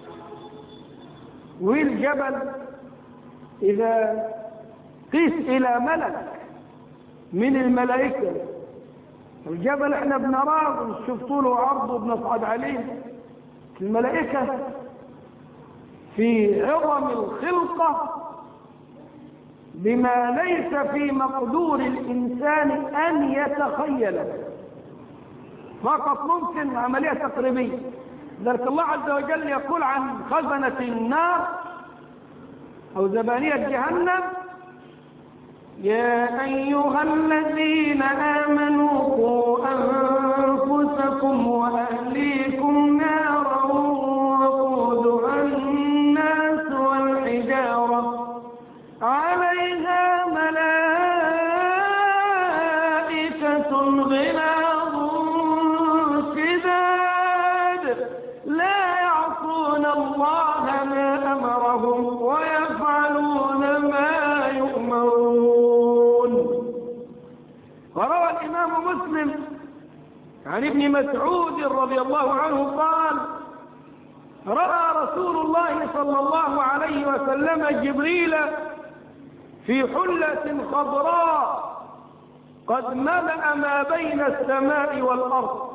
والجبل إذا قيس إلى ملك من الملائكة، الجبل احنا بنراه ونشوف طوله وعرضه وبنصعد عليه، الملائكة في عظم الخلقة بما ليس في مقدور الإنسان أن يتخيله، فقط ممكن عملية تقريبية. ذلك الله عز وجل يقول عن خزنة النار أو زبانية جهنم: يا أيها الذين آمنوا قوا أنفسكم وأهليكم نارا وقودها الناس والحجارة عليها ملائكة غلاظ شداد لا يعصون الله ما أمرهم ويفعلون ما يؤمرون. وروى الإمام مسلم عن ابن مسعود رضي الله عنه قال: رأى رسول الله صلى الله عليه وسلم جبريل في حلة خضراء قد ملأ ما بين السماء والأرض.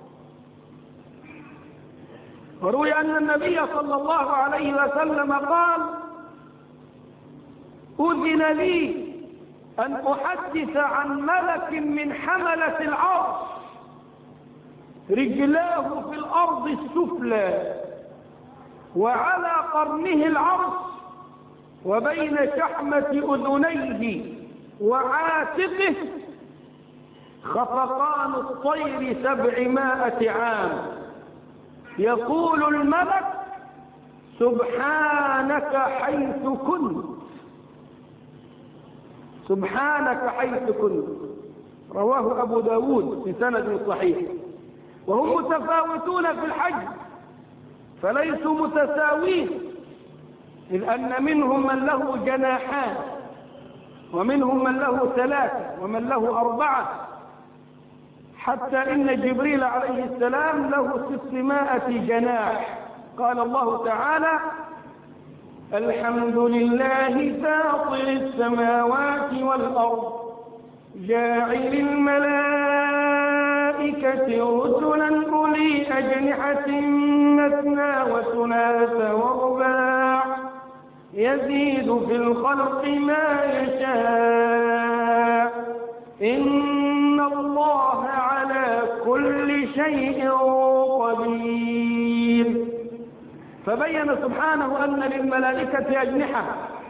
وروي أن النبي صلى الله عليه وسلم قال: أذن لي أن أحدث عن ملك من حملة العرش رجلاه في الأرض السفلى وعلى قرنه العرش وبين شحمة أذنيه وعاتقه خفقان الطير سبعمائة عام. يقول الملك: سبحانك حيث كنت، سبحانك حيث كنت. رواه أبو داود بسند صحيح. وهم متفاوتون في الحج فليسوا متساوين، إذ أن منهم من له جناحان ومنهم من له ثلاثة ومن له أربعة، حتى إن جبريل عليه السلام له ستمائة جناح. قال الله تعالى: الحمد لله فاطر السماوات والأرض جاعل الملائكة رسلا أولي أجنحة مثنى وثلاث ورباع يزيد في الخلق ما يشاء إن الله على كل شيء قدير. فبين سبحانه أن للملائكة أجنحة،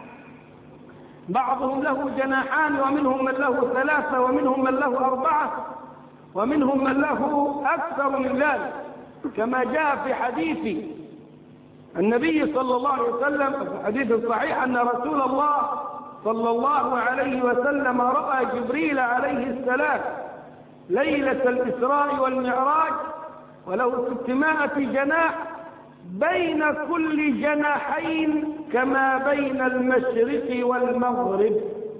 بعضهم له جناحان ومنهم من له ثلاثة ومنهم من له أربعة ومنهم من له أكثر من ذلك، كما جاء في حديث النبي صلى الله عليه وسلم في حديث صحيح أن رسول الله صلى الله عليه وسلم رأى جبريل عليه السلام ليلة الإسراء والمعراج وله ستمائة جناح بين كل جناحين كما بين المشرق والمغرب.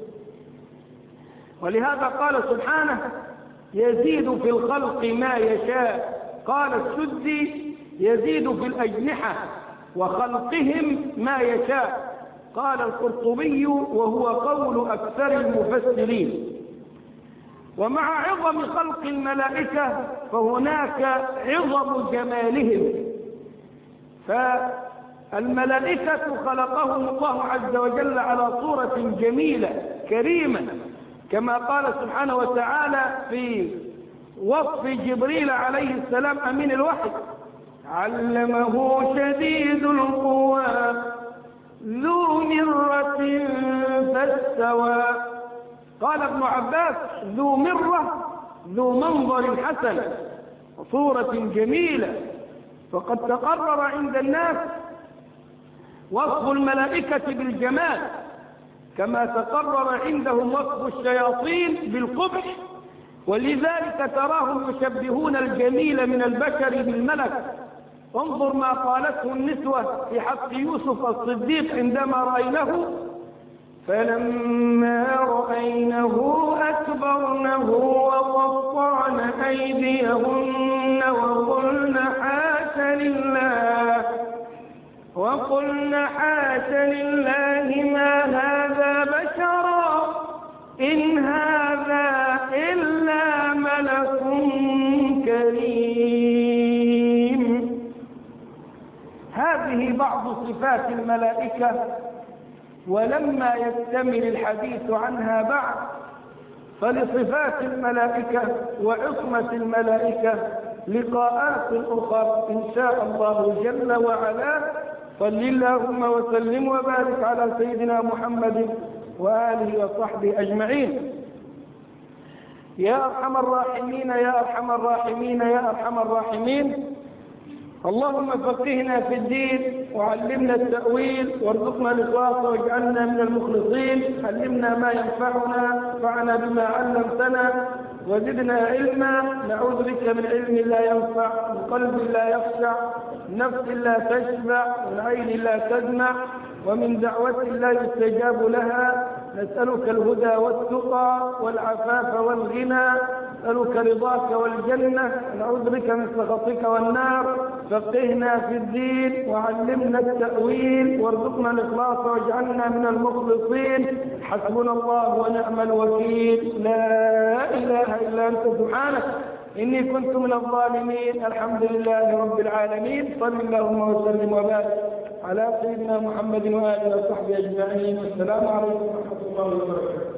ولهذا قال سبحانه: يزيد في الخلق ما يشاء. قال السدي: يزيد في الأجنحة وخلقهم ما يشاء. قال القرطبي وهو قول أكثر المفسرين. ومع عظم خلق الملائكة فهناك عظم جمالهم، فالملائكة خلقهم الله عز وجل على صورة جميلة كريمة، كما قال سبحانه وتعالى في وصف جبريل عليه السلام أمين الوحي: علمه شديد القوى ذو مرة فاستوى. قال ابن عباس: ذو مرة ذو منظر حسن وصورة جميلة. فقد تقرر عند الناس وصف الملائكة بالجمال، كما تقرر عندهم وصف الشياطين بالقبح، ولذلك تراهم يشبهون الجميل من البشر بالملك. انظر ما قالته النسوة في حق يوسف الصديق عندما رأينه: فلما رأينه أكبرنه وقطعن أيديهن وقلن حاش لله وقلن حاش لله ما هذا بشرا إن هذا إلا ملك كريم. هذه بعض صفات الملائكة، ولما يكتمل الحديث عنها بعد فلصفات الملائكة وعصمة الملائكة لقاءات أخرى إن شاء الله جل وعلا. صل اللهم وسلم وبارك على سيدنا محمد وآله وصحبه أجمعين. يا أرحم الراحمين يا أرحم الراحمين يا أرحم الراحمين، اللهم فقهنا في الدين وعلمنا التأويل وارزقنا الإخلاص واجعلنا من المخلصين. علمنا ما ينفعنا وانفعنا بما علمتنا وزدنا علما. نعوذ بك من علم لا ينفع، من قلب لا يخشع، من نفس لا تشبع، من عين لا تدمع، ومن دعوة لا يستجاب لها. نسألك الهدى والتقى والعفاف والغنى، نسألك رضاك والجنة، نعوذ بك من سخطك والنار. فقهنا في الدين وعلمنا التأويل وارزقنا الإخلاص واجعلنا من المخلصين. حسبنا الله ونعم الوكيل، لا إله إلا أنت سبحانك إني كنت من الظالمين. الحمد لله رب العالمين. صل اللهم وسلم وبارك على سيدنا محمد وآله وصحبه أجمعين. والسلام عليكم ورحمة الله وبركاته.